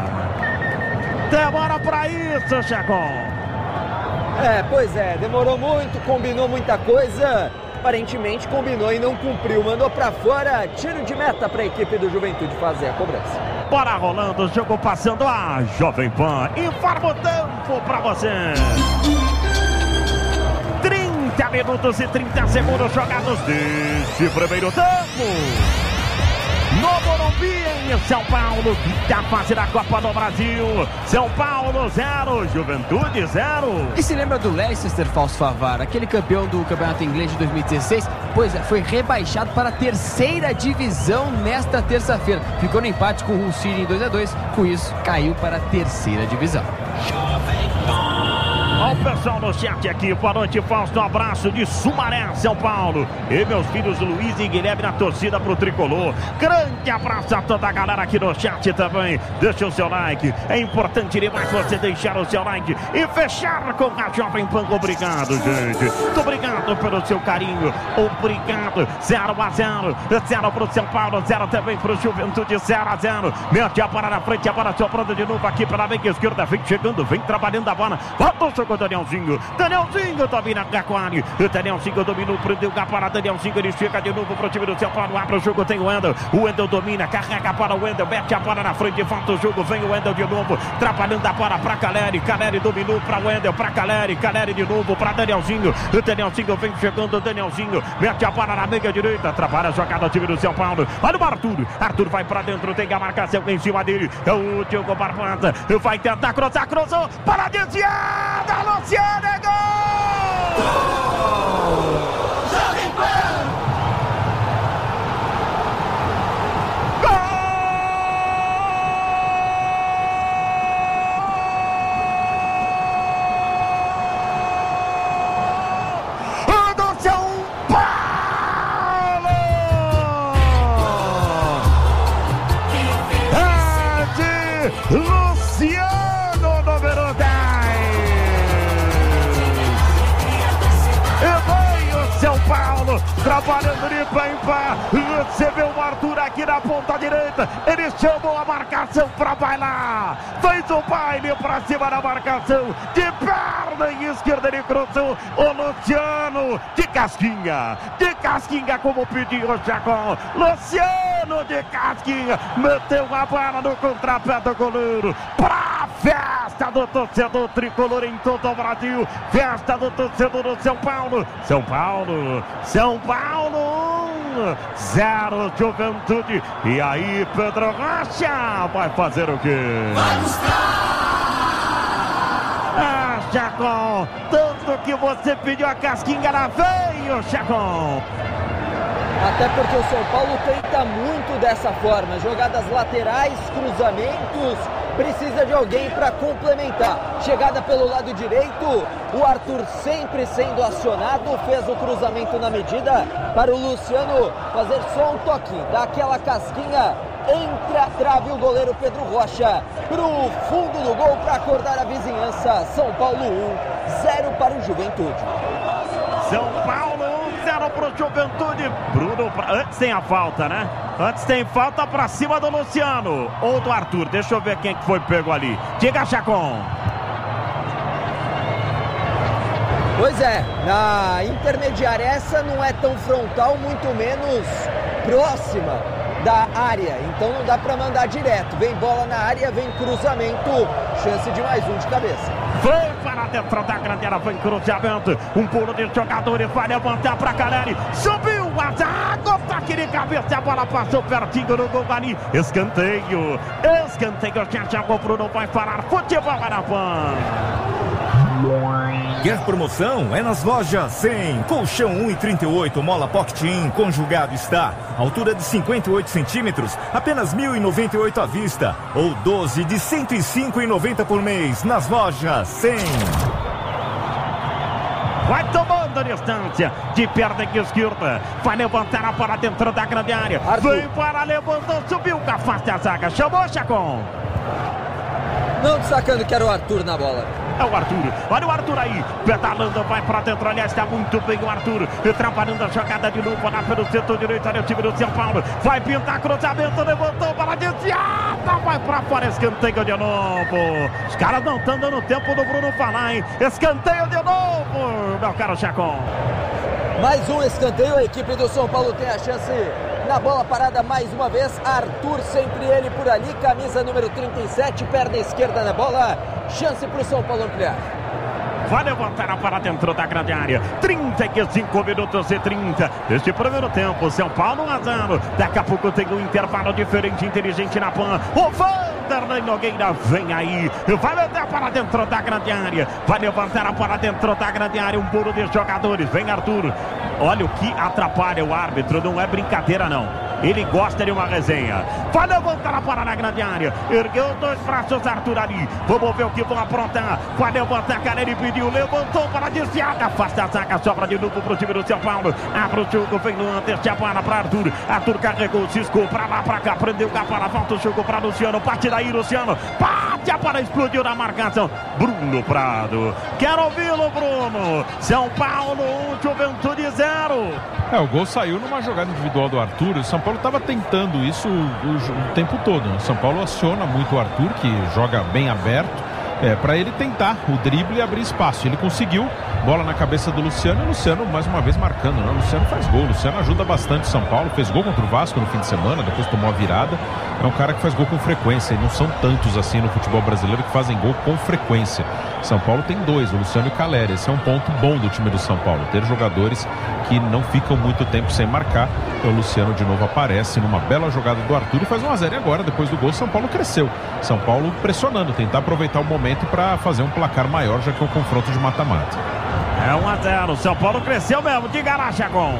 Demora pra isso, Chacon. É, pois é. Demorou muito, combinou muita coisa. Aparentemente combinou e não cumpriu. Mandou pra fora. Tiro de meta pra equipe do Juventude fazer a cobrança. Bora rolando, o jogo passando a Jovem Pan. Informa o tempo pra você. trinta minutos e trinta segundos jogados deste primeiro tempo. No Morumbi, em São Paulo, quinta fase da Copa do Brasil. São Paulo zero, Juventude zero. E se lembra do Leicester, Fausto Favar, aquele campeão do Campeonato Inglês de dois mil e dezesseis? Pois é, foi rebaixado para a terceira divisão nesta terça-feira. Ficou no empate com o Hull City em dois a dois. Com isso, caiu para a terceira divisão. Olha o pessoal no chat aqui. Boa noite, Fausto. Um abraço de Sumaré, São Paulo. E meus filhos Luiz e Guilherme na torcida pro Tricolor. Grande abraço a toda a galera aqui no chat também. Deixa o seu like. É importante demais você deixar o seu like e fechar com a Jovem Pan. Obrigado, gente. Muito obrigado pelo seu carinho. Obrigado. zero a zero. zero pro São Paulo. zero também pro Juventude. zero a zero. Mete a bola na frente. A bola sobrando de novo aqui pela meia esquerda. Vem chegando, vem trabalhando a bola. Volta o jogo. Danielzinho, Danielzinho domina Gaquari, o Danielzinho dominou, prendeu para Danielzinho, ele chega de novo para o time do São Paulo, abre o jogo, tem o Wendel, o Wendel domina, carrega para o Wendel, mete a bola na frente, falta o jogo, vem o Wendel de novo, trabalhando a bola para Caleri, Caleri dominou para o Wendel, para Caleri, Caleri de novo para Danielzinho, o Danielzinho vem chegando, o Danielzinho, mete a bola na meia direita, trabalha a jogada do time do São Paulo, olha o Arthur, Arthur vai para dentro, tem a marcação em cima dele, é o Diogo Barbosa, vai tentar cruzar, cruzou, para desviada, Luciano, é gol! Jovem Pan! Gol do São Paulo! É de Luciano, número dez! São Paulo, trabalhando de pé em pé, recebeu o Arthur aqui na ponta direita, ele chamou a marcação para bailar, fez o baile para cima da marcação, de perna esquerda ele cruzou, o Luciano de casquinha, de casquinha como pediu o Chacon, Luciano de casquinha, meteu a bola no contrapé do goleiro, pra festa do torcedor tricolor em todo o Brasil, festa do torcedor do São Paulo, São Paulo, São Paulo um, zero Juventude, e aí Pedro Rocha vai fazer o quê? Vai buscar! Ah, Chacon. Tanto que você pediu a casquinha, ela veio, Chacon. Até porque o São Paulo tenta muito dessa forma. Jogadas laterais, cruzamentos. Precisa de alguém para complementar. Chegada pelo lado direito. O Arthur sempre sendo acionado. Fez o cruzamento na medida para o Luciano fazer só um toque. Dá aquela casquinha. Entre a trave o goleiro Pedro Rocha. Pro fundo do gol para acordar a vizinhança. São Paulo um, zero para o Juventude. São Paulo um, zero para o Juventude. Bruno, pra... antes tem a falta, né? Antes tem falta para cima do Luciano ou do Arthur. Deixa eu ver quem que foi pego ali. Diga, Chacon. Pois é, na intermediária essa não é tão frontal, muito menos próxima da área, então não dá para mandar direto. Vem bola na área, vem cruzamento, chance de mais um de cabeça. Vem para dentro da grande área, vem cruzamento, um pulo de jogadores, vai levantar para Caleri, subiu a zaga, ataque de cabeça, a bola passou pertinho no gol ali, escanteio, escanteio, Thiago Bruno vai parar, futebol Arapan. Quer promoção? É nas lojas cem. Colchão um e trinta e oito, mola Pocket-in, conjugado está. Altura de cinquenta e oito centímetros, apenas mil e noventa e oito à vista. Ou doze de cento e cinco e noventa por mês, nas lojas cem. Vai tomando a distância de perna esquerda. Vai levantar a bola dentro da grande área. Arthur. Vem para, levantou, subiu, afasta a zaga. Chamou, Chacon. Não destacando que era o Arthur na bola. É o Arthur, olha o Arthur aí, pedalando, vai pra dentro, aliás, está muito bem o Arthur, trabalhando a jogada de novo lá pelo setor direito, olha o time do São Paulo, vai pintar cruzamento, levantou para desviada, vai pra fora, escanteio de novo, os caras não estão dando tempo do Bruno falar, hein, escanteio de novo, meu caro Chacon. Mais um escanteio, a equipe do São Paulo tem a chance na bola parada mais uma vez, Arthur sempre ele por ali, camisa número trinta e sete, perna esquerda na bola, chance para o São Paulo ampliar. Vai levantar a bola dentro da grande área. trinta e cinco minutos e trinta deste primeiro tempo. São Paulo um a zero. Daqui a pouco tem um intervalo diferente, inteligente na Pan. O Vanderlei Nogueira vem aí. Vai levantar para dentro da grande área. Vai levantar a bola dentro da grande área. Um bolo de jogadores. Vem Arthur. Olha o que atrapalha o árbitro. Não é brincadeira não. Ele gosta de uma resenha. Vai levantar a bola na grande área. Ergueu os dois braços, Arthur ali. Vamos ver o que vão aprontar. Vai levantar, Caleri pediu. Levantou para desviada. Afasta a zaga, sobra de novo para o time do São Paulo. Abre o jogo, vem no anteste a bola para Arthur. Arthur carregou, ciscou para lá, para cá. Prendeu cá para volta, jogou para Luciano. Parte daí, Luciano. Bate a bola, explodiu na marcação. Bruno Prado. Quero ouvi-lo, Bruno. São Paulo um, Juventude zero. É, o gol saiu numa jogada individual do Arthur. O São Paulo estava tentando isso o, o, o tempo todo. O São Paulo aciona muito o Arthur, que joga bem aberto, é, para ele tentar o drible e abrir espaço. Ele conseguiu, bola na cabeça do Luciano, e o Luciano mais uma vez marcando, né? O Luciano faz gol, o Luciano ajuda bastante o São Paulo, fez gol contra o Vasco no fim de semana, depois tomou a virada. É um cara que faz gol com frequência, e não são tantos assim no futebol brasileiro que fazem gol com frequência. São Paulo tem dois, o Luciano e o Caleri. Esse é um ponto bom do time do São Paulo, ter jogadores que não ficam muito tempo sem marcar. O Luciano de novo aparece numa bela jogada do Arthur e faz um a zero, e agora, depois do gol, São Paulo cresceu. São Paulo pressionando, tentar aproveitar o momento para fazer um placar maior, já que é um confronto de mata-mata. É um a zero, São Paulo cresceu mesmo, diga lá, Chacon.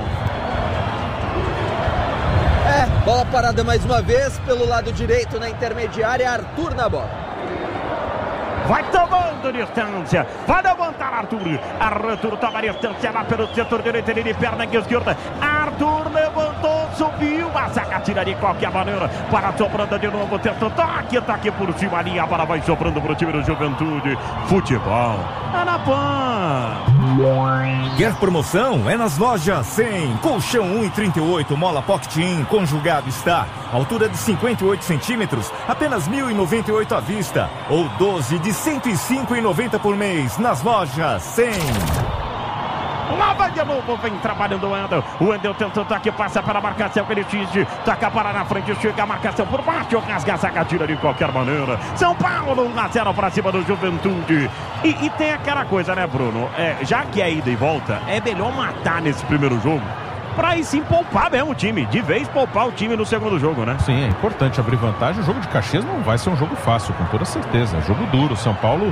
É, bola parada mais uma vez pelo lado direito na intermediária, Arthur na bola. Vai tomando distância. Vai levantar Arthur. Arthur toma distância lá pelo setor direito. Ele de perna esquerda. Arthur levantou, subiu. A zaga tira de qualquer maneira. Para sobrando de novo. Tenta toque, toque por cima ali. A bola vai sobrando para o time do Juventude. Futebol é na Pan. Quer promoção? É nas lojas cem. Colchão um e trinta e oito, mola Pocket-in, conjugado está. Altura de cinquenta e oito centímetros, apenas mil e noventa e oito à vista. Ou doze de cento e cinco e noventa por mês, nas lojas cem. Lá vai de novo, vem trabalhando o Wendel. O Wendel tentou toque, passa pela marcação que ele xiste. Toca para na frente, chega a marcação por baixo. Rasga a zaga, tira de qualquer maneira. São Paulo um a zero para cima do Juventude. E, e tem aquela coisa, né, Bruno? É, já que é ida e volta, é melhor matar nesse primeiro jogo. Pra aí sim poupar mesmo o time. De vez poupar o time no segundo jogo, né? Sim, é importante abrir vantagem. O jogo de Caxias não vai ser um jogo fácil, com toda certeza. É jogo duro. São Paulo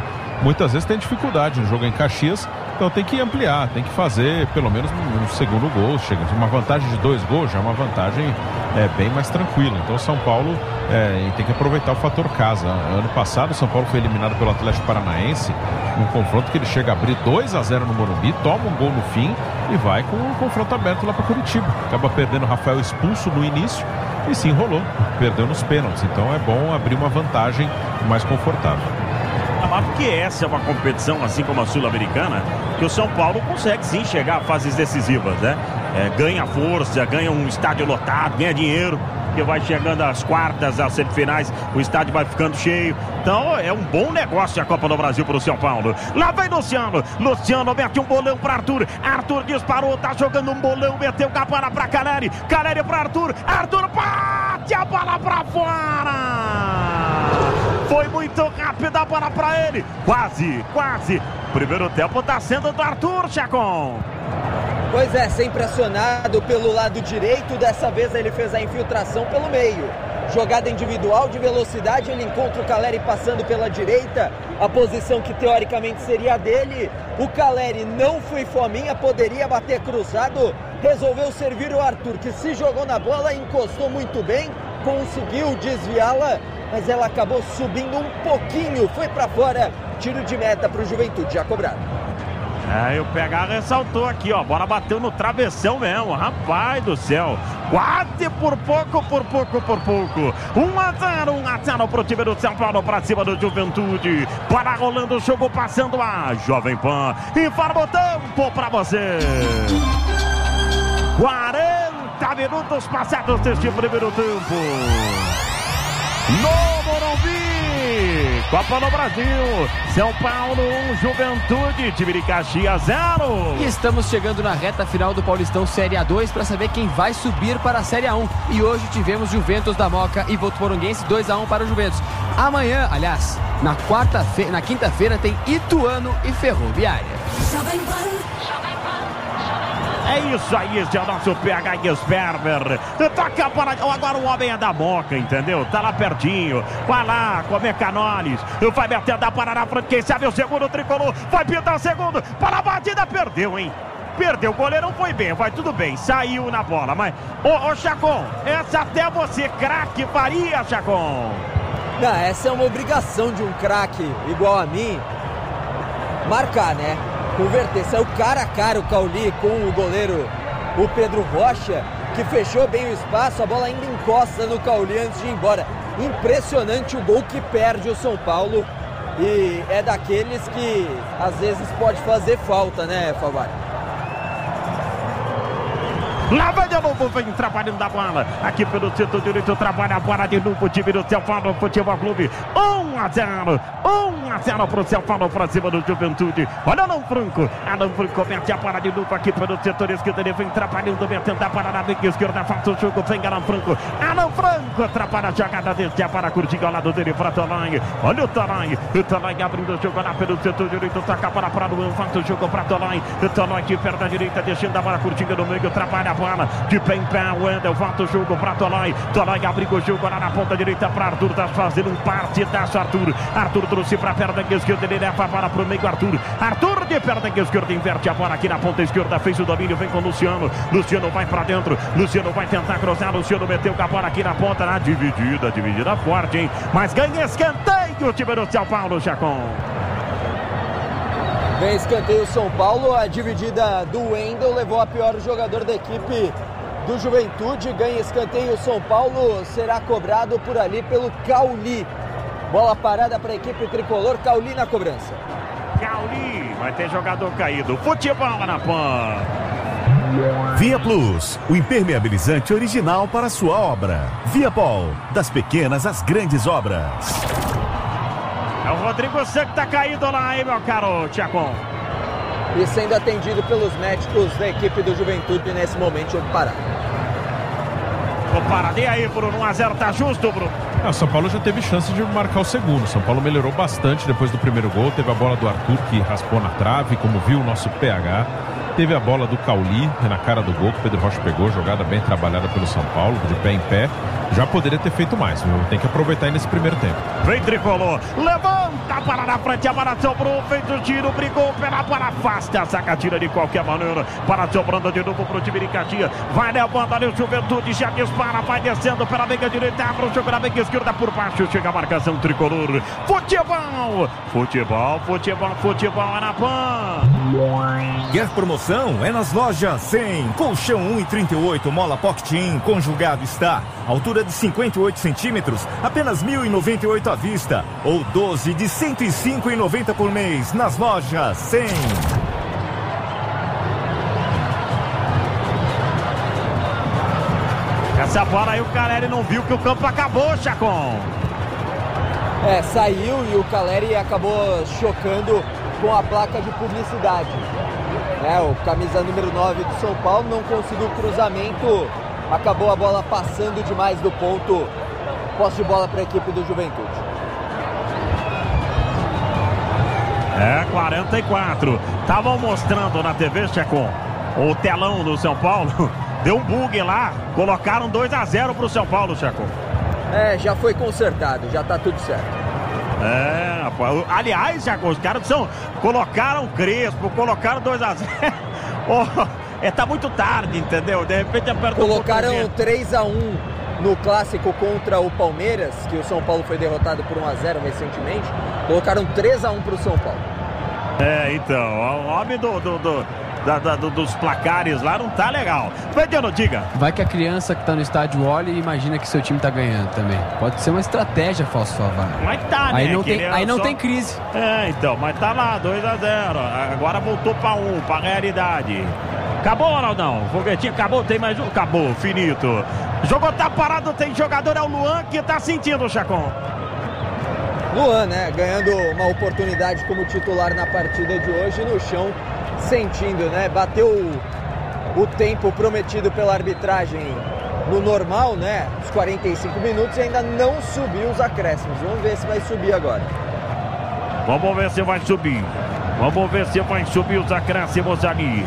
muitas vezes tem dificuldade no jogo em Caxias, então tem que ampliar, tem que fazer pelo menos um segundo gol, chega de uma vantagem de dois gols, já é uma vantagem é, bem mais tranquila. Então São Paulo é, tem que aproveitar o fator casa. Ano passado o São Paulo foi eliminado pelo Atlético Paranaense, um confronto que ele chega a abrir dois a zero no Morumbi, toma um gol no fim e vai com o confronto aberto lá para Curitiba. Acaba perdendo o Rafael expulso no início e se enrolou, perdeu nos pênaltis. Então é bom abrir uma vantagem mais confortável. Mas porque essa é uma competição, assim como a Sul-Americana, que o São Paulo consegue sim chegar a fases decisivas, né? É, ganha força, ganha um estádio lotado, ganha dinheiro, que vai chegando às quartas, às semifinais, o estádio vai ficando cheio. Então é um bom negócio a Copa do Brasil para o São Paulo. Lá vem Luciano, Luciano mete um bolão para Arthur, Arthur disparou, tá jogando um bolão, meteu capara para Caleri, Caleri para Arthur, Arthur bate a bola para fora! Foi muito rápida a bola para ele, quase, quase. Primeiro tempo tá sendo do Arthur, Chacon. Pois é, sempre acionado pelo lado direito, dessa vez ele fez a infiltração pelo meio. Jogada individual de velocidade, ele encontra o Caleri passando pela direita, a posição que teoricamente seria dele. O Caleri não foi fominha, poderia bater cruzado, resolveu servir o Arthur, que se jogou na bola, encostou muito bem, conseguiu desviá-la, mas ela acabou subindo um pouquinho, foi para fora, tiro de meta para o Juventude, já cobrado. É, o P H ressaltou aqui, ó, a bola bateu no travessão mesmo, rapaz do céu, quase por pouco, por pouco, por pouco, um a zero, um a zero pro time do São Paulo, pra cima do Juventude, para rolando o jogo, passando a Jovem Pan, informa o tempo pra você, quarenta minutos passados deste primeiro tempo, no Morumbi, Copa do Brasil, São Paulo um, Juventude, time de Caxias zero. E estamos chegando na reta final do Paulistão Série A dois para saber quem vai subir para a Série A um. E hoje tivemos Juventus da Moca e Votuporonguense dois a um para o Juventus. Amanhã, aliás, na quarta-feira, na quinta-feira tem Ituano e Ferroviária. É isso aí, esse é o nosso P H Gesperber. Toca para... Agora o homem é da Moca, entendeu? Tá lá pertinho. Vai lá, comer canoles. Vai meter da para na frente. Quem sabe o segundo tricolor. Vai pintar o segundo. Para a batida, perdeu, hein? Perdeu. O goleiro não foi bem. Vai tudo bem. Saiu na bola. Mas, ô, ô Chacon, essa até você, craque, faria, Chacon. Não, essa é uma obrigação de um craque igual a mim. Marcar, né? Converter, saiu cara a cara o Cauli com o goleiro, o Pedro Rocha, que fechou bem o espaço, a bola ainda encosta no Cauli antes de ir embora. Impressionante o gol que perde o São Paulo e é daqueles que às vezes pode fazer falta, né, Favari? Lá vai de novo, vem trabalhando da bola. Aqui pelo setor direito, trabalha a bola de novo. O time do São Paulo Futebol Clube. um a zero. um a zero pro São Paulo, pra cima do Juventude. Olha Alan Franco. Alan Franco mete a bola de novo aqui pelo setor esquerdo. Ele vem trabalhando, metendo a bola na vez esquerda. Falta o jogo, vem Alan Franco. Alan Franco atrapalha a jogada desse para curtir ao lado dele, para Tolanho. Olha o Tolanho. O Tolanho abrindo o jogo lá pelo setor direito. Toca a bola para o Luan. Falta o jogo para Tolanho. O Tolanho aqui perto da direita, deixando a bola curtindo no meio. Atrapalha a bola. De pé em pé, o Wendel volta o jogo para Tolói. Tolói abriu o jogo lá na ponta direita para Arthur. Tá fazendo um partidaço, Arthur. Arthur trouxe para a perna esquerda. Ele leva a bola para o meio, Arthur. Arthur de perna esquerda, inverte a bola aqui na ponta esquerda. Fez o domínio, vem com o Luciano. Luciano vai para dentro. Luciano vai tentar cruzar. Luciano meteu com a bola aqui na ponta. Na dividida, dividida forte, hein? Mas ganha escanteio o time do São Paulo, Chacon. Vem escanteio São Paulo, a dividida do Wendel levou a pior jogador da equipe do Juventude, ganha escanteio São Paulo, será cobrado por ali pelo Cauli. Bola parada para a equipe tricolor, Cauli na cobrança. Cauli, vai ter jogador caído, futebol na Pan. Via Plus, o impermeabilizante original para sua obra. Viapol, das pequenas às grandes obras. É o Rodrigo Santos que tá caído lá, hein, meu caro Chacon. E sendo atendido pelos médicos da equipe do Juventude nesse momento, jogo parado. Ô, paradinha aí, Bruno, um a zero, tá justo, Bruno? Ah, o São Paulo já teve chance de marcar o segundo. São Paulo melhorou bastante depois do primeiro gol. Teve a bola do Arthur que raspou na trave, como viu o nosso P H. Teve a bola do Cauli na cara do gol, que o Pedro Rocha pegou, jogada bem trabalhada pelo São Paulo, de pé em pé. já poderia ter feito mais, viu? Tem que aproveitar aí nesse primeiro tempo. Vem Tricolor, levanta para na frente, a bola sobrou, fez o tiro, brigou pela bola, afasta a zaga, tira de qualquer maneira, para sobrando de novo pro time de Caxias, vai levando ali o Juventude, já dispara, vai descendo pela meia direita, abre o jogo na meia esquerda por baixo, chega a marcação Tricolor, futebol, futebol, futebol, futebol é na Pan. Quer promoção? É nas lojas cem, colchão um e trinta e oito, mola Pocket-in, conjugado está, altura de cinquenta e oito centímetros, apenas mil e noventa e oito à vista, ou doze de cento e cinco e noventa por mês, nas lojas cem. Essa bola aí o Caleri não viu que o campo acabou, Chacon. É, saiu e o Caleri acabou chocando com a placa de publicidade. É, o camisa número nove do São Paulo não conseguiu cruzamento, acabou a bola passando demais do ponto. Posse de bola para a equipe do Juventude. É, quarenta e quatro. Estavam mostrando na T V, Chacon, o telão do São Paulo. Deu um bug lá, colocaram dois a zero pro São Paulo, Chacon. É, já foi consertado, já tá tudo certo. É, rapaz. Aliás, Chacon, os caras são, colocaram Crespo, colocaram dois a zero. Oh, é, tá muito tarde, entendeu? De repente apertou. Colocaram um três a um no clássico contra o Palmeiras, que o São Paulo foi derrotado por um a zero recentemente. Colocaram três a um pro São Paulo. É, então, o homem do... do, do... Da, da, do, dos placares lá não tá legal. Mediano, diga. Vai que a criança que tá no estádio olha e imagina que seu time tá ganhando também. Pode ser uma estratégia, Fausto Favaro. Mas tá, né? Aí não, tem, aí não só... tem crise. É, então, mas tá lá, dois a zero. Agora voltou pra um, pra realidade. Acabou, Ronaldão? Foguetinho acabou, tem mais um? Acabou, finito. O jogo tá parado, tem jogador, é o Luan que tá sentindo, Chacon. Luan, né? Ganhando uma oportunidade como titular na partida de hoje no chão. Sentindo, né? Bateu o, o tempo prometido pela arbitragem no normal, né? Os quarenta e cinco minutos e ainda não subiu os acréscimos. Vamos ver se vai subir agora. Vamos ver se vai subir. Vamos ver se vai subir os acréscimos ali.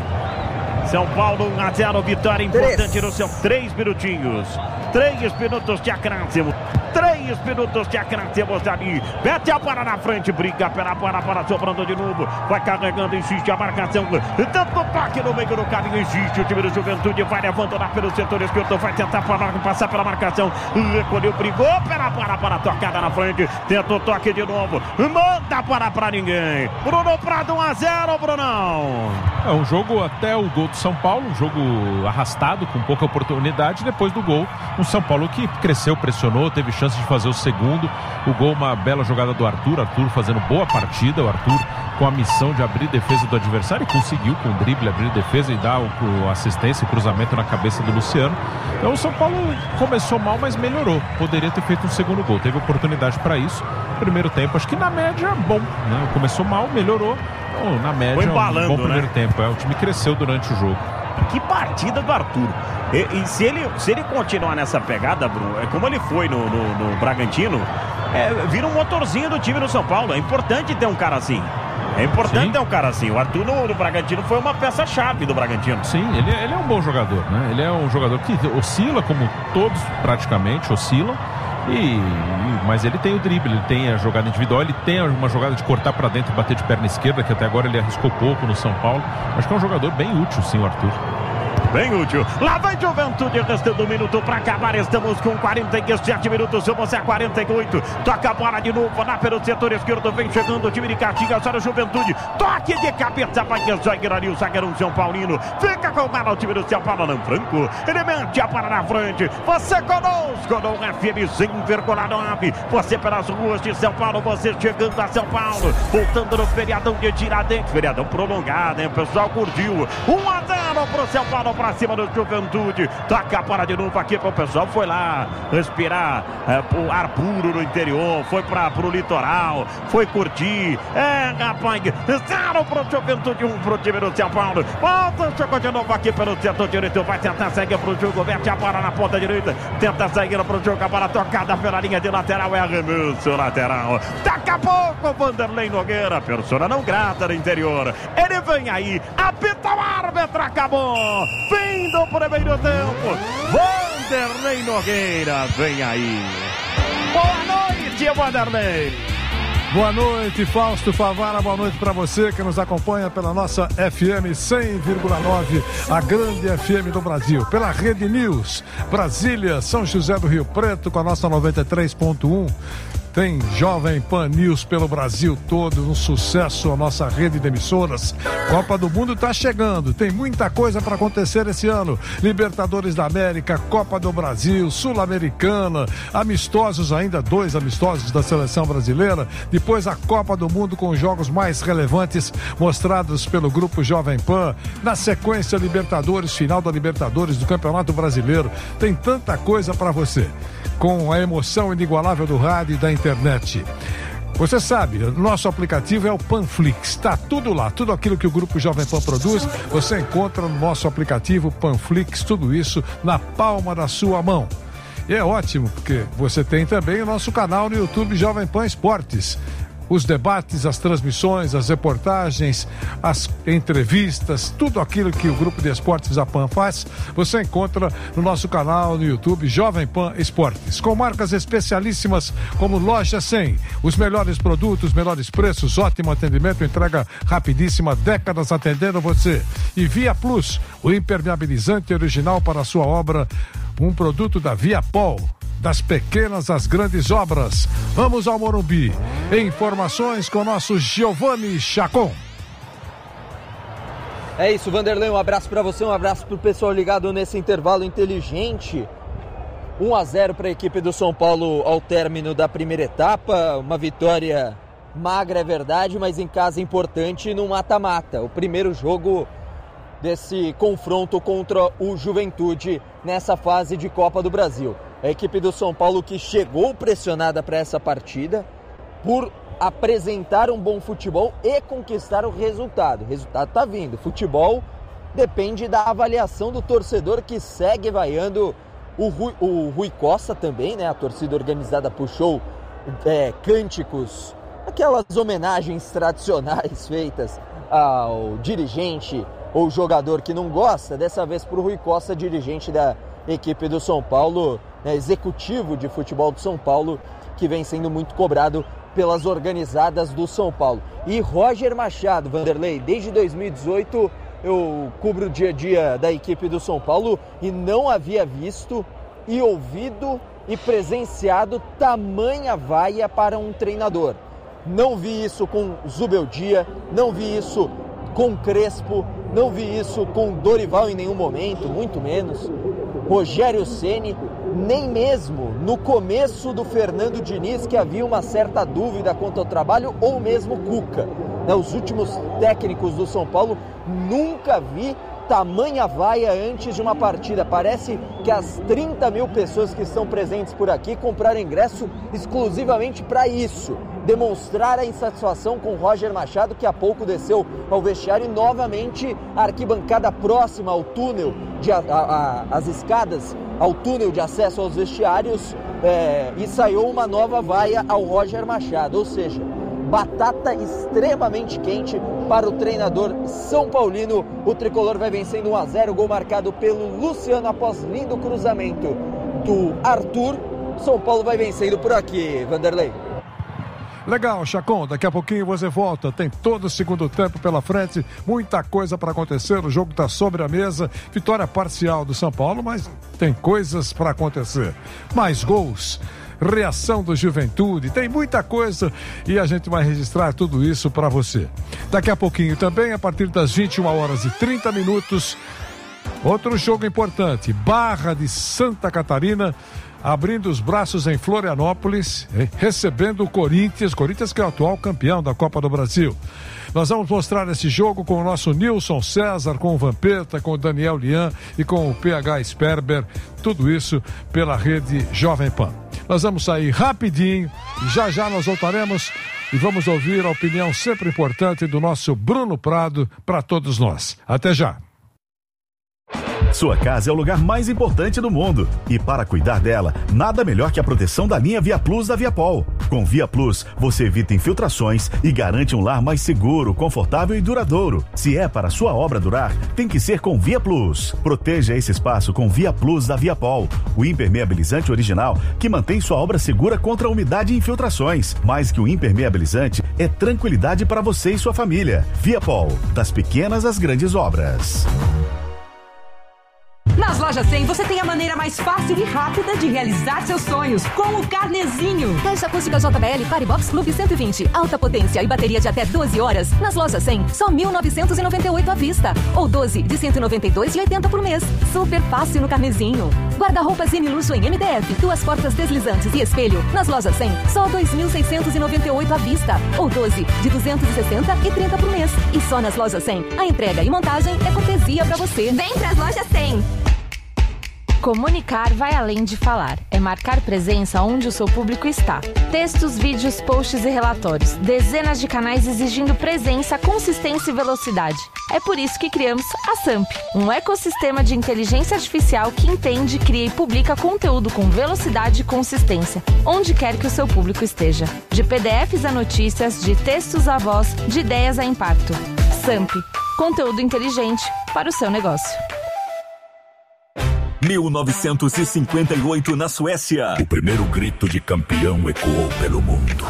São Paulo um a zero, vitória importante Três. no seu três minutinhos. Três minutos de acréscimo. Três minutos de acréscimos ali. Mete a bola na frente, briga pela bola, para sobrando de novo. Vai carregando, insiste a marcação. Tanto toque no meio do caminho, insiste. O time do Juventude vai levando lá pelo setor esquerdo. Vai tentar passar pela marcação. Recolheu, brigou pela bola, para tocada na frente. Tenta o toque de novo. Manda para pra ninguém. Bruno Prado um a zero, Brunão. É um jogo até o gol do São Paulo. Um jogo arrastado, com pouca oportunidade. Depois do gol, um São Paulo que cresceu, pressionou, teve chance de fazer o segundo. O gol, uma bela jogada do Arthur. Arthur fazendo boa partida. O Arthur com a missão de abrir defesa do adversário e conseguiu com o drible abrir defesa e dar o, o assistência, o cruzamento na cabeça do Luciano. Então o São Paulo começou mal, mas melhorou. Poderia ter feito um segundo gol. Teve oportunidade para isso. Primeiro tempo, acho que na média, bom, né? Começou mal, melhorou. Então, na média, foi embalando, um bom primeiro né? tempo. É, o time cresceu durante o jogo. Que partida do Arthur. E, e se, ele, se ele continuar nessa pegada, Bruno, é como ele foi no, no, no Bragantino, é, vira um motorzinho do time do São Paulo. É importante ter um cara assim. É importante Sim. ter um cara assim. O Arthur no, no Bragantino foi uma peça-chave do Bragantino. Sim, ele, ele é um bom jogador, né? Ele é um jogador que oscila, como todos praticamente oscilam. E, mas ele tem o drible, ele tem a jogada individual, ele tem uma jogada de cortar para dentro e bater de perna esquerda, que até agora ele arriscou pouco no São Paulo. Acho que é um jogador bem útil, sim, o Arthur. Bem útil. Lá vai Juventude, restando um minuto para acabar. Estamos com quarenta e sete minutos, vamos a quarenta e oito. Toca a bola de novo lá pelo setor esquerdo. Vem chegando o time de Caxias, olha o Juventude. Toque de cabeça, vai que zagueiro ali, o zagueiro São Paulino. Fica com bola o time do São Paulo, Alan Franco. Ele mete a bola na frente. Você conosco no F M cem vírgula nove. Você pelas ruas de São Paulo, você chegando a São Paulo. Voltando no feriadão de Tiradentes. Feriadão prolongado, hein? O pessoal curtiu. um a zero pro São Paulo, pra cima do Juventude. Toca a bola de novo aqui pro pessoal. Foi lá respirar é, o ar puro no interior. Foi pra, pro litoral. Foi curtir. É, rapaz. Zero pro Juventude, um pro time do São Paulo. Volta, chegou de novo aqui pelo setor direito. Vai tentar sair pro jogo. Mete a bola na ponta direita. Tenta sair pro jogo. A bola tocada pela linha de lateral. É arremesso lateral. Daqui a pouco, Vanderlei Nogueira. Persona não grata no interior. Ele vem aí. Apita o árbitro. Acabou. Fim do primeiro tempo. Vamos Vanderlei Nogueira, vem aí. Boa noite, Vanderlei. Boa noite, Fausto Favara, boa noite para você que nos acompanha pela nossa F M cem vírgula nove, a grande F M do Brasil, pela Rede News, Brasília, São José do Rio Preto, com a nossa noventa e três ponto um. Tem Jovem Pan News pelo Brasil todo, um sucesso a nossa rede de emissoras. Copa do Mundo está chegando, tem muita coisa para acontecer esse ano. Libertadores da América, Copa do Brasil, Sul-Americana, amistosos ainda, dois amistosos da seleção brasileira. Depois a Copa do Mundo com os jogos mais relevantes mostrados pelo Grupo Jovem Pan. Na sequência, Libertadores, final da Libertadores do Campeonato Brasileiro. Tem tanta coisa para você, com a emoção inigualável do rádio e da internet. Você sabe, nosso aplicativo é o Panflix, está tudo lá, tudo aquilo que o Grupo Jovem Pan produz, você encontra no nosso aplicativo Panflix, tudo isso na palma da sua mão. E é ótimo, porque você tem também o nosso canal no YouTube Jovem Pan Esportes. Os debates, as transmissões, as reportagens, as entrevistas, tudo aquilo que o Grupo de Esportes da Pan faz, você encontra no nosso canal no YouTube Jovem Pan Esportes, com marcas especialíssimas como Loja cem, os melhores produtos, melhores preços, ótimo atendimento, entrega rapidíssima, décadas atendendo você. E Via Plus, o impermeabilizante original para a sua obra, um produto da Viapol. Das pequenas às grandes obras. Vamos ao Morumbi. Informações com o nosso Giovanni Chacon. É isso, Vanderlei, um abraço para você, um abraço para o pessoal ligado nesse intervalo inteligente. um a zero para a equipe do São Paulo ao término da primeira etapa. Uma vitória magra, é verdade, mas em casa importante no mata-mata. O primeiro jogo desse confronto contra o Juventude nessa fase de Copa do Brasil. A equipe do São Paulo que chegou pressionada para essa partida por apresentar um bom futebol e conquistar o resultado. O resultado está vindo. Futebol depende da avaliação do torcedor que segue vaiando o Rui, o Rui Costa também, né? A torcida organizada puxou é, cânticos, aquelas homenagens tradicionais feitas ao dirigente ou jogador que não gosta, dessa vez para o Rui Costa, dirigente da equipe do São Paulo, né, executivo de futebol do São Paulo, que vem sendo muito cobrado pelas organizadas do São Paulo. E Roger Machado, Vanderlei, desde dois mil e dezoito eu cubro o dia a dia da equipe do São Paulo e não havia visto e ouvido e presenciado tamanha vaia para um treinador. Não vi isso com Zubeldia, não vi isso com Crespo, não vi isso com Dorival em nenhum momento, muito menos. Rogério Ceni, nem mesmo no começo do Fernando Diniz, que havia uma certa dúvida quanto ao trabalho, ou mesmo Cuca. Os últimos técnicos do São Paulo, nunca vi tamanha vaia antes de uma partida. Parece que as trinta mil pessoas que estão presentes por aqui compraram ingresso exclusivamente para isso. Demonstrar a insatisfação com Roger Machado, que há pouco desceu ao vestiário, e novamente a arquibancada próxima ao túnel, de, a, a, as escadas ao túnel de acesso aos vestiários, é, ensaiou uma nova vaia ao Roger Machado, ou seja, batata extremamente quente para o treinador São Paulino. O tricolor vai vencendo um a zero, gol marcado pelo Luciano após lindo cruzamento do Arthur. São Paulo vai vencendo por aqui, Vanderlei. Legal, Chacon, daqui a pouquinho você volta, tem todo o segundo tempo pela frente, muita coisa para acontecer, o jogo está sobre a mesa, vitória parcial do São Paulo, mas tem coisas para acontecer, mais gols, reação do Juventude, tem muita coisa e a gente vai registrar tudo isso para você. Daqui a pouquinho também, a partir das vinte e uma horas e trinta minutos, outro jogo importante, Barra de Santa Catarina, abrindo os braços em Florianópolis, recebendo o Corinthians, Corinthians que é o atual campeão da Copa do Brasil. Nós vamos mostrar esse jogo com o nosso Nilson César, com o Vampeta, com o Daniel Lian e com o P H Sperber, tudo isso pela rede Jovem Pan. Nós vamos sair rapidinho, já já nós voltaremos e vamos ouvir a opinião sempre importante do nosso Bruno Prado para todos nós. Até já! Sua casa é o lugar mais importante do mundo. E para cuidar dela, nada melhor que a proteção da linha Via Plus da Viapol. Com Via Plus, você evita infiltrações e garante um lar mais seguro, confortável e duradouro. Se é para sua obra durar, tem que ser com Via Plus. Proteja esse espaço com Via Plus da Viapol, o impermeabilizante original que mantém sua obra segura contra a umidade e infiltrações. Mais que um impermeabilizante, é tranquilidade para você e sua família. Viapol, das pequenas às grandes obras. Nas Lojas cem, você tem a maneira mais fácil e rápida de realizar seus sonhos com o Carnezinho. Caixa acústica J B L Parebox Clube cento e vinte, alta potência e bateria de até doze horas. Nas Lojas cem, só mil novecentos e noventa e oito à vista. Ou doze de cento e noventa e dois reais e oitenta por mês. Super fácil no Carnezinho. Guarda-roupa Zine Luxo em M D F, duas portas deslizantes e espelho. Nas Lojas cem, só dois mil seiscentos e noventa e oito à vista. Ou doze de duzentos e sessenta reais e trinta por mês. E só nas Lojas cem, a entrega e montagem é cortesia pra você. Vem pras Lojas cem! Comunicar vai além de falar. É marcar presença onde o seu público está. Textos, vídeos, posts e relatórios. Dezenas de canais exigindo presença, consistência e velocidade. É por isso que criamos a Samp, um ecossistema de inteligência artificial que entende, cria e publica conteúdo com velocidade e consistência, onde quer que o seu público esteja. De P D Fs a notícias, de textos a voz, de ideias a impacto. Samp, conteúdo inteligente para o seu negócio. mil novecentos e cinquenta e oito na Suécia. O primeiro grito de campeão ecoou pelo mundo.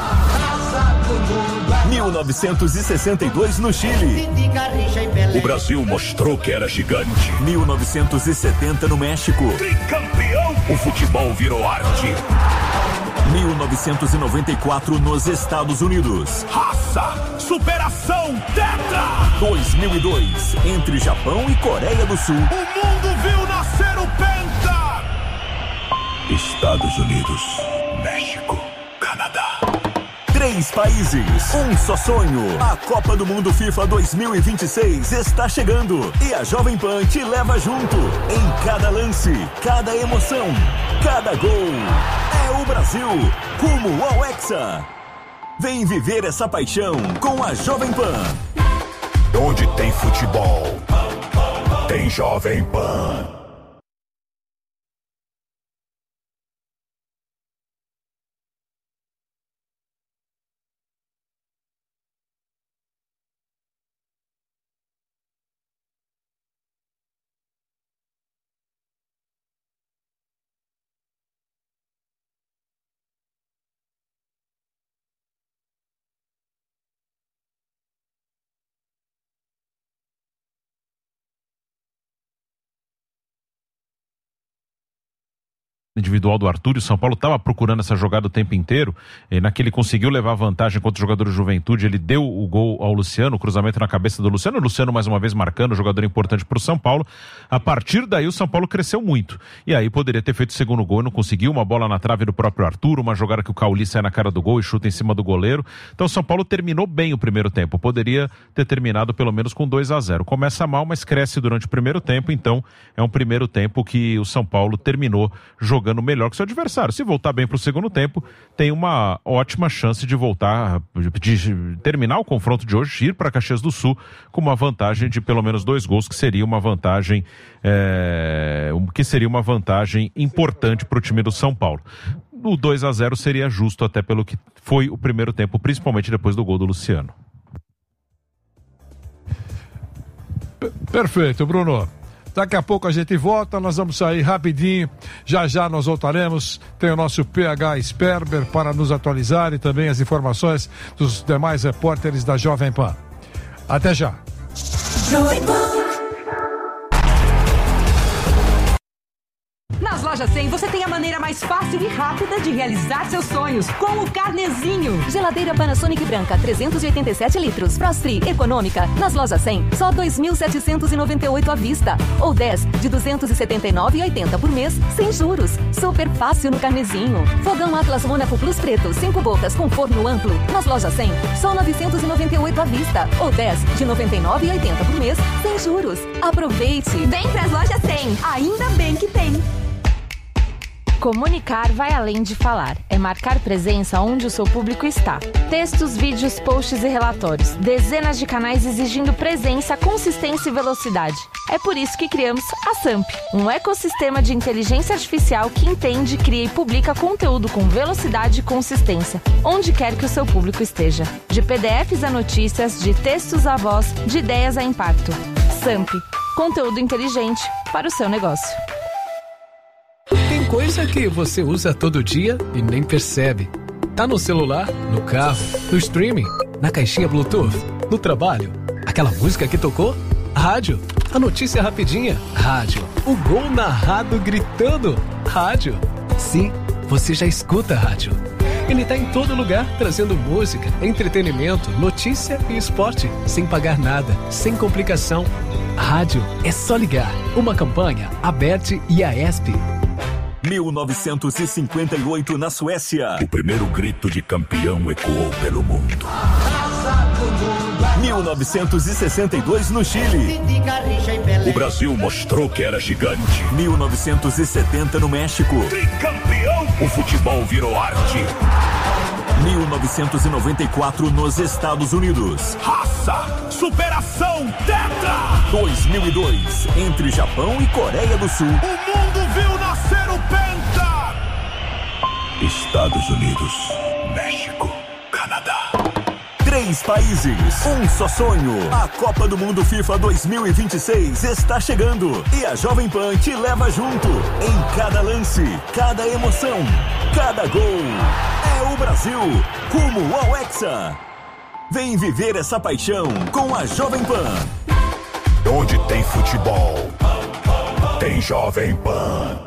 mil novecentos e sessenta e dois no Chile. O Brasil mostrou que era gigante. mil novecentos e setenta no México. Tricampeão. O futebol virou arte. mil novecentos e noventa e quatro nos Estados Unidos. Raça, superação, tetra. dois mil e dois, entre Japão e Coreia do Sul. O mundo viu nascer o Penta. Estados Unidos, México, Canadá. Três países, um só sonho. A Copa do Mundo FIFA dois mil e vinte e seis está chegando e a Jovem Pan te leva junto. Em cada lance, cada emoção, cada gol. É o Brasil, rumo ao Hexa. Vem viver essa paixão com a Jovem Pan. Onde tem futebol, tem Jovem Pan. Individual do Arthur, e o São Paulo estava procurando essa jogada o tempo inteiro, e naquele conseguiu levar vantagem contra o jogador de Juventude, ele deu o gol ao Luciano, o cruzamento na cabeça do Luciano, o Luciano mais uma vez marcando, jogador importante para o São Paulo. A partir daí o São Paulo cresceu muito, e aí poderia ter feito o segundo gol e não conseguiu, uma bola na trave do próprio Arthur, uma jogada que o Cauli sai na cara do gol e chuta em cima do goleiro. Então o São Paulo terminou bem o primeiro tempo, poderia ter terminado pelo menos com dois a zero. Começa mal, mas cresce durante o primeiro tempo, então é um primeiro tempo que o São Paulo terminou jogando melhor que seu adversário. Se voltar bem para o segundo tempo, tem uma ótima chance de voltar, de terminar o confronto de hoje, ir para Caxias do Sul com uma vantagem de pelo menos dois gols, que seria uma vantagem é, que seria uma vantagem importante para o time do São Paulo. O dois a zero seria justo até pelo que foi o primeiro tempo, principalmente depois do gol do Luciano. Perfeito, Bruno. Daqui a pouco a gente volta, nós vamos sair rapidinho, já já nós voltaremos, tem o nosso P H Sperber para nos atualizar e também as informações dos demais repórteres da Jovem Pan. Até já. Jovem Pan. Nas Lojas cem, você tem a maneira mais fácil e rápida de realizar seus sonhos com o Carnezinho. Geladeira Panasonic branca, trezentos e oitenta e sete litros. Frost Free, econômica. Nas Lojas cem, só dois mil setecentos e noventa e oito à vista. Ou dez de duzentos e setenta e nove reais e oitenta por mês, sem juros. Super fácil no Carnezinho. Fogão Atlas Monaco Plus preto, cinco bocas com forno amplo. Nas Lojas cem, só novecentos e noventa e oito à vista. Ou dez de noventa e nove reais e oitenta por mês, sem juros. Aproveite. Vem pras Lojas cem. Ainda bem que tem. Comunicar vai além de falar. É marcar presença onde o seu público está. Textos, vídeos, posts e relatórios. Dezenas de canais exigindo presença, consistência e velocidade. É por isso que criamos a Samp, um ecossistema de inteligência artificial que entende, cria e publica conteúdo com velocidade e consistência, onde quer que o seu público esteja. De P D Fs a notícias, de textos a voz, de ideias a impacto. Samp, conteúdo inteligente para o seu negócio. Tem coisa que você usa todo dia e nem percebe. Tá no celular, no carro, no streaming, na caixinha Bluetooth, no trabalho. Aquela música que tocou? Rádio. A notícia rapidinha? Rádio. O gol narrado gritando? Rádio. Sim, você já escuta rádio. Ele tá em todo lugar, trazendo música, entretenimento, notícia e esporte, sem pagar nada, sem complicação. Rádio é só ligar. Uma campanha, Aberte e a E S P. mil novecentos e cinquenta e oito na Suécia. O primeiro grito de campeão ecoou pelo mundo. mil novecentos e sessenta e dois no Chile. O Brasil mostrou que era gigante. mil novecentos e setenta no México. Tricampeão! O futebol virou arte. mil novecentos e noventa e quatro nos Estados Unidos. Raça! Superação! Tetra! dois mil e dois, entre Japão e Coreia do Sul. O mundo viu nascer o Penta! Estados Unidos, México, Canadá. Três países, um só sonho. A Copa do Mundo FIFA dois mil e vinte e seis está chegando e a Jovem Pan te leva junto. Em cada lance, cada emoção, cada gol. É o Brasil, rumo ao Hexa. Vem viver essa paixão com a Jovem Pan. Onde tem futebol, tem Jovem Pan.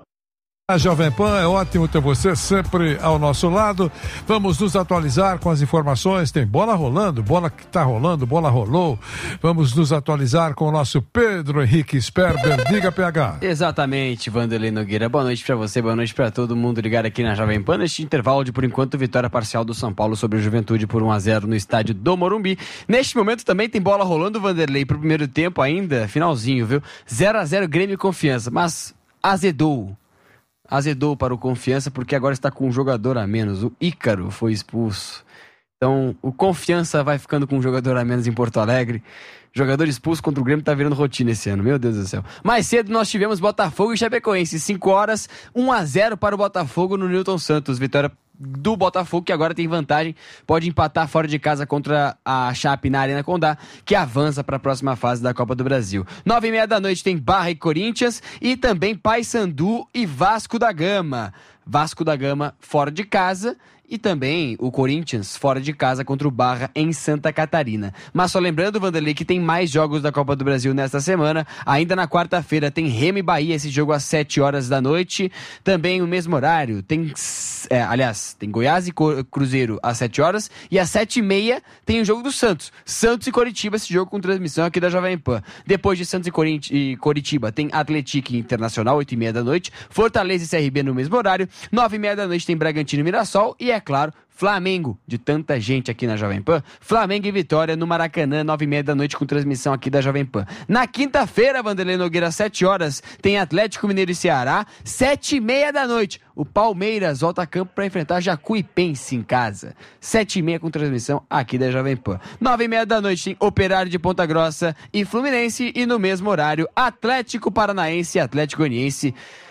A Jovem Pan, é ótimo ter você sempre ao nosso lado. Vamos nos atualizar com as informações. Tem bola rolando, bola que tá rolando, bola rolou. Vamos nos atualizar com o nosso Pedro Henrique Sperber. Diga, P H. Exatamente, Vanderlei Nogueira. Boa noite pra você, boa noite pra todo mundo ligado aqui na Jovem Pan. Neste intervalo de, por enquanto, vitória parcial do São Paulo sobre o Juventude por um a zero no estádio do Morumbi. Neste momento também tem bola rolando, Vanderlei, pro primeiro tempo ainda, finalzinho, viu? zero a zero Grêmio e Confiança, mas azedou. Azedou para o Confiança, porque agora está com um jogador a menos. O Ícaro foi expulso. Então, o Confiança vai ficando com um jogador a menos em Porto Alegre. Jogador expulso contra o Grêmio tá virando rotina esse ano, meu Deus do céu. Mais cedo nós tivemos Botafogo e Chapecoense, cinco horas, um a zero para o Botafogo no Newton Santos. Vitória do Botafogo, que agora tem vantagem, pode empatar fora de casa contra a Chape na Arena Condá, que avança para a próxima fase da Copa do Brasil. Nove e meia da noite tem Barra e Corinthians e também Paysandu e Vasco da Gama. Vasco da Gama fora de casa e também o Corinthians fora de casa contra o Barra em Santa Catarina. Mas só lembrando, Vanderlei, que tem mais jogos da Copa do Brasil nesta semana. Ainda na quarta-feira tem Remo e Bahia, esse jogo às sete horas da noite. Também o mesmo horário, tem, é, aliás, tem Goiás e Cruzeiro às sete horas. E às sete e meia tem o jogo do Santos. Santos e Coritiba, esse jogo com transmissão aqui da Jovem Pan. Depois de Santos e, Corit- e Coritiba tem Atlético Internacional, oito e meia da noite. Fortaleza e C R B no mesmo horário. nove e meia da noite tem Bragantino e Mirassol. E é claro, Flamengo, de tanta gente aqui na Jovem Pan. Flamengo e Vitória no Maracanã, nove e meia da noite, com transmissão aqui da Jovem Pan. Na quinta-feira, Vanderlei Nogueira, sete horas, tem Atlético Mineiro e Ceará, sete e meia da noite. O Palmeiras volta a campo para enfrentar Jacuipense em casa. sete e meia com transmissão aqui da Jovem Pan. nove e meia da noite tem Operário de Ponta Grossa e Fluminense. E no mesmo horário, Atlético Paranaense e Atlético Goianiense.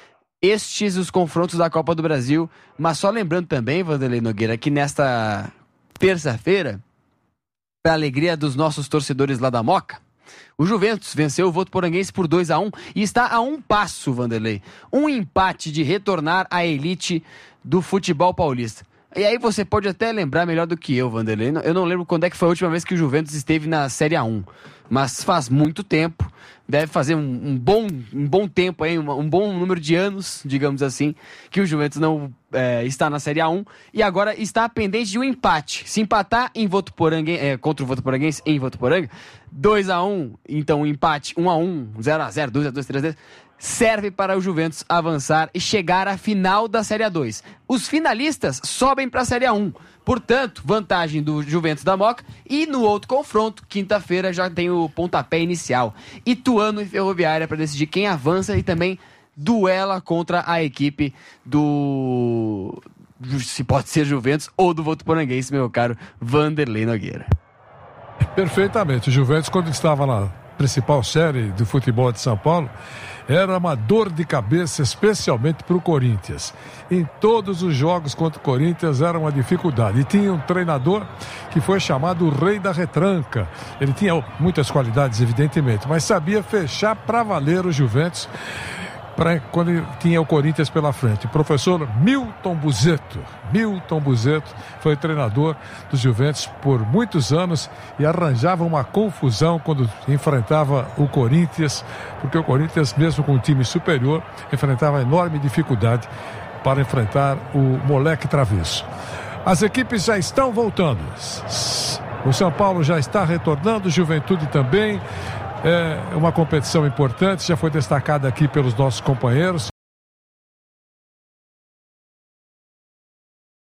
Estes os confrontos da Copa do Brasil, mas só lembrando também, Vanderlei Nogueira, que nesta terça-feira, para a alegria dos nossos torcedores lá da Moca, o Juventus venceu o Votuporanguense por dois a um e está a um passo, Vanderlei, um empate de retornar à elite do futebol paulista. E aí você pode até lembrar melhor do que eu, Vanderlei. Eu não lembro quando é que foi a última vez que o Juventus esteve na Série A um, mas faz muito tempo. Deve fazer um, um, bom, um bom tempo, aí, um, um bom número de anos, digamos assim, que o Juventus não é, está na Série A um e agora está pendente de um empate. Se empatar em Votuporanguense, é, contra o Votuporanguense em Votuporanga, dois a um, então um empate, um a um, zero a zero, dois a dois, três a três, serve para o Juventus avançar e chegar à final da Série A dois. Os finalistas sobem para a Série A um. Portanto, vantagem do Juventus da Moca. E no outro confronto, quinta-feira, já tem o pontapé inicial. Ituano e Ferroviária para decidir quem avança e também duela contra a equipe do... se pode ser Juventus ou do Votuporanguense, meu caro Vanderlei Nogueira. Perfeitamente. O Juventus, quando estava na principal série do futebol de São Paulo, era uma dor de cabeça, especialmente para o Corinthians. Em todos os jogos contra o Corinthians era uma dificuldade. E tinha um treinador que foi chamado o Rei da Retranca. Ele tinha muitas qualidades, evidentemente, mas sabia fechar para valer o Juventus pra, quando ele tinha o Corinthians pela frente. O professor Milton Buzetto. Milton Buzetto foi treinador dos Juventus por muitos anos e arranjava uma confusão quando enfrentava o Corinthians, porque o Corinthians, mesmo com um time superior, enfrentava enorme dificuldade para enfrentar o moleque travesso. As equipes já estão voltando. O São Paulo já está retornando, o Juventude também. É uma competição importante, já foi destacada aqui pelos nossos companheiros.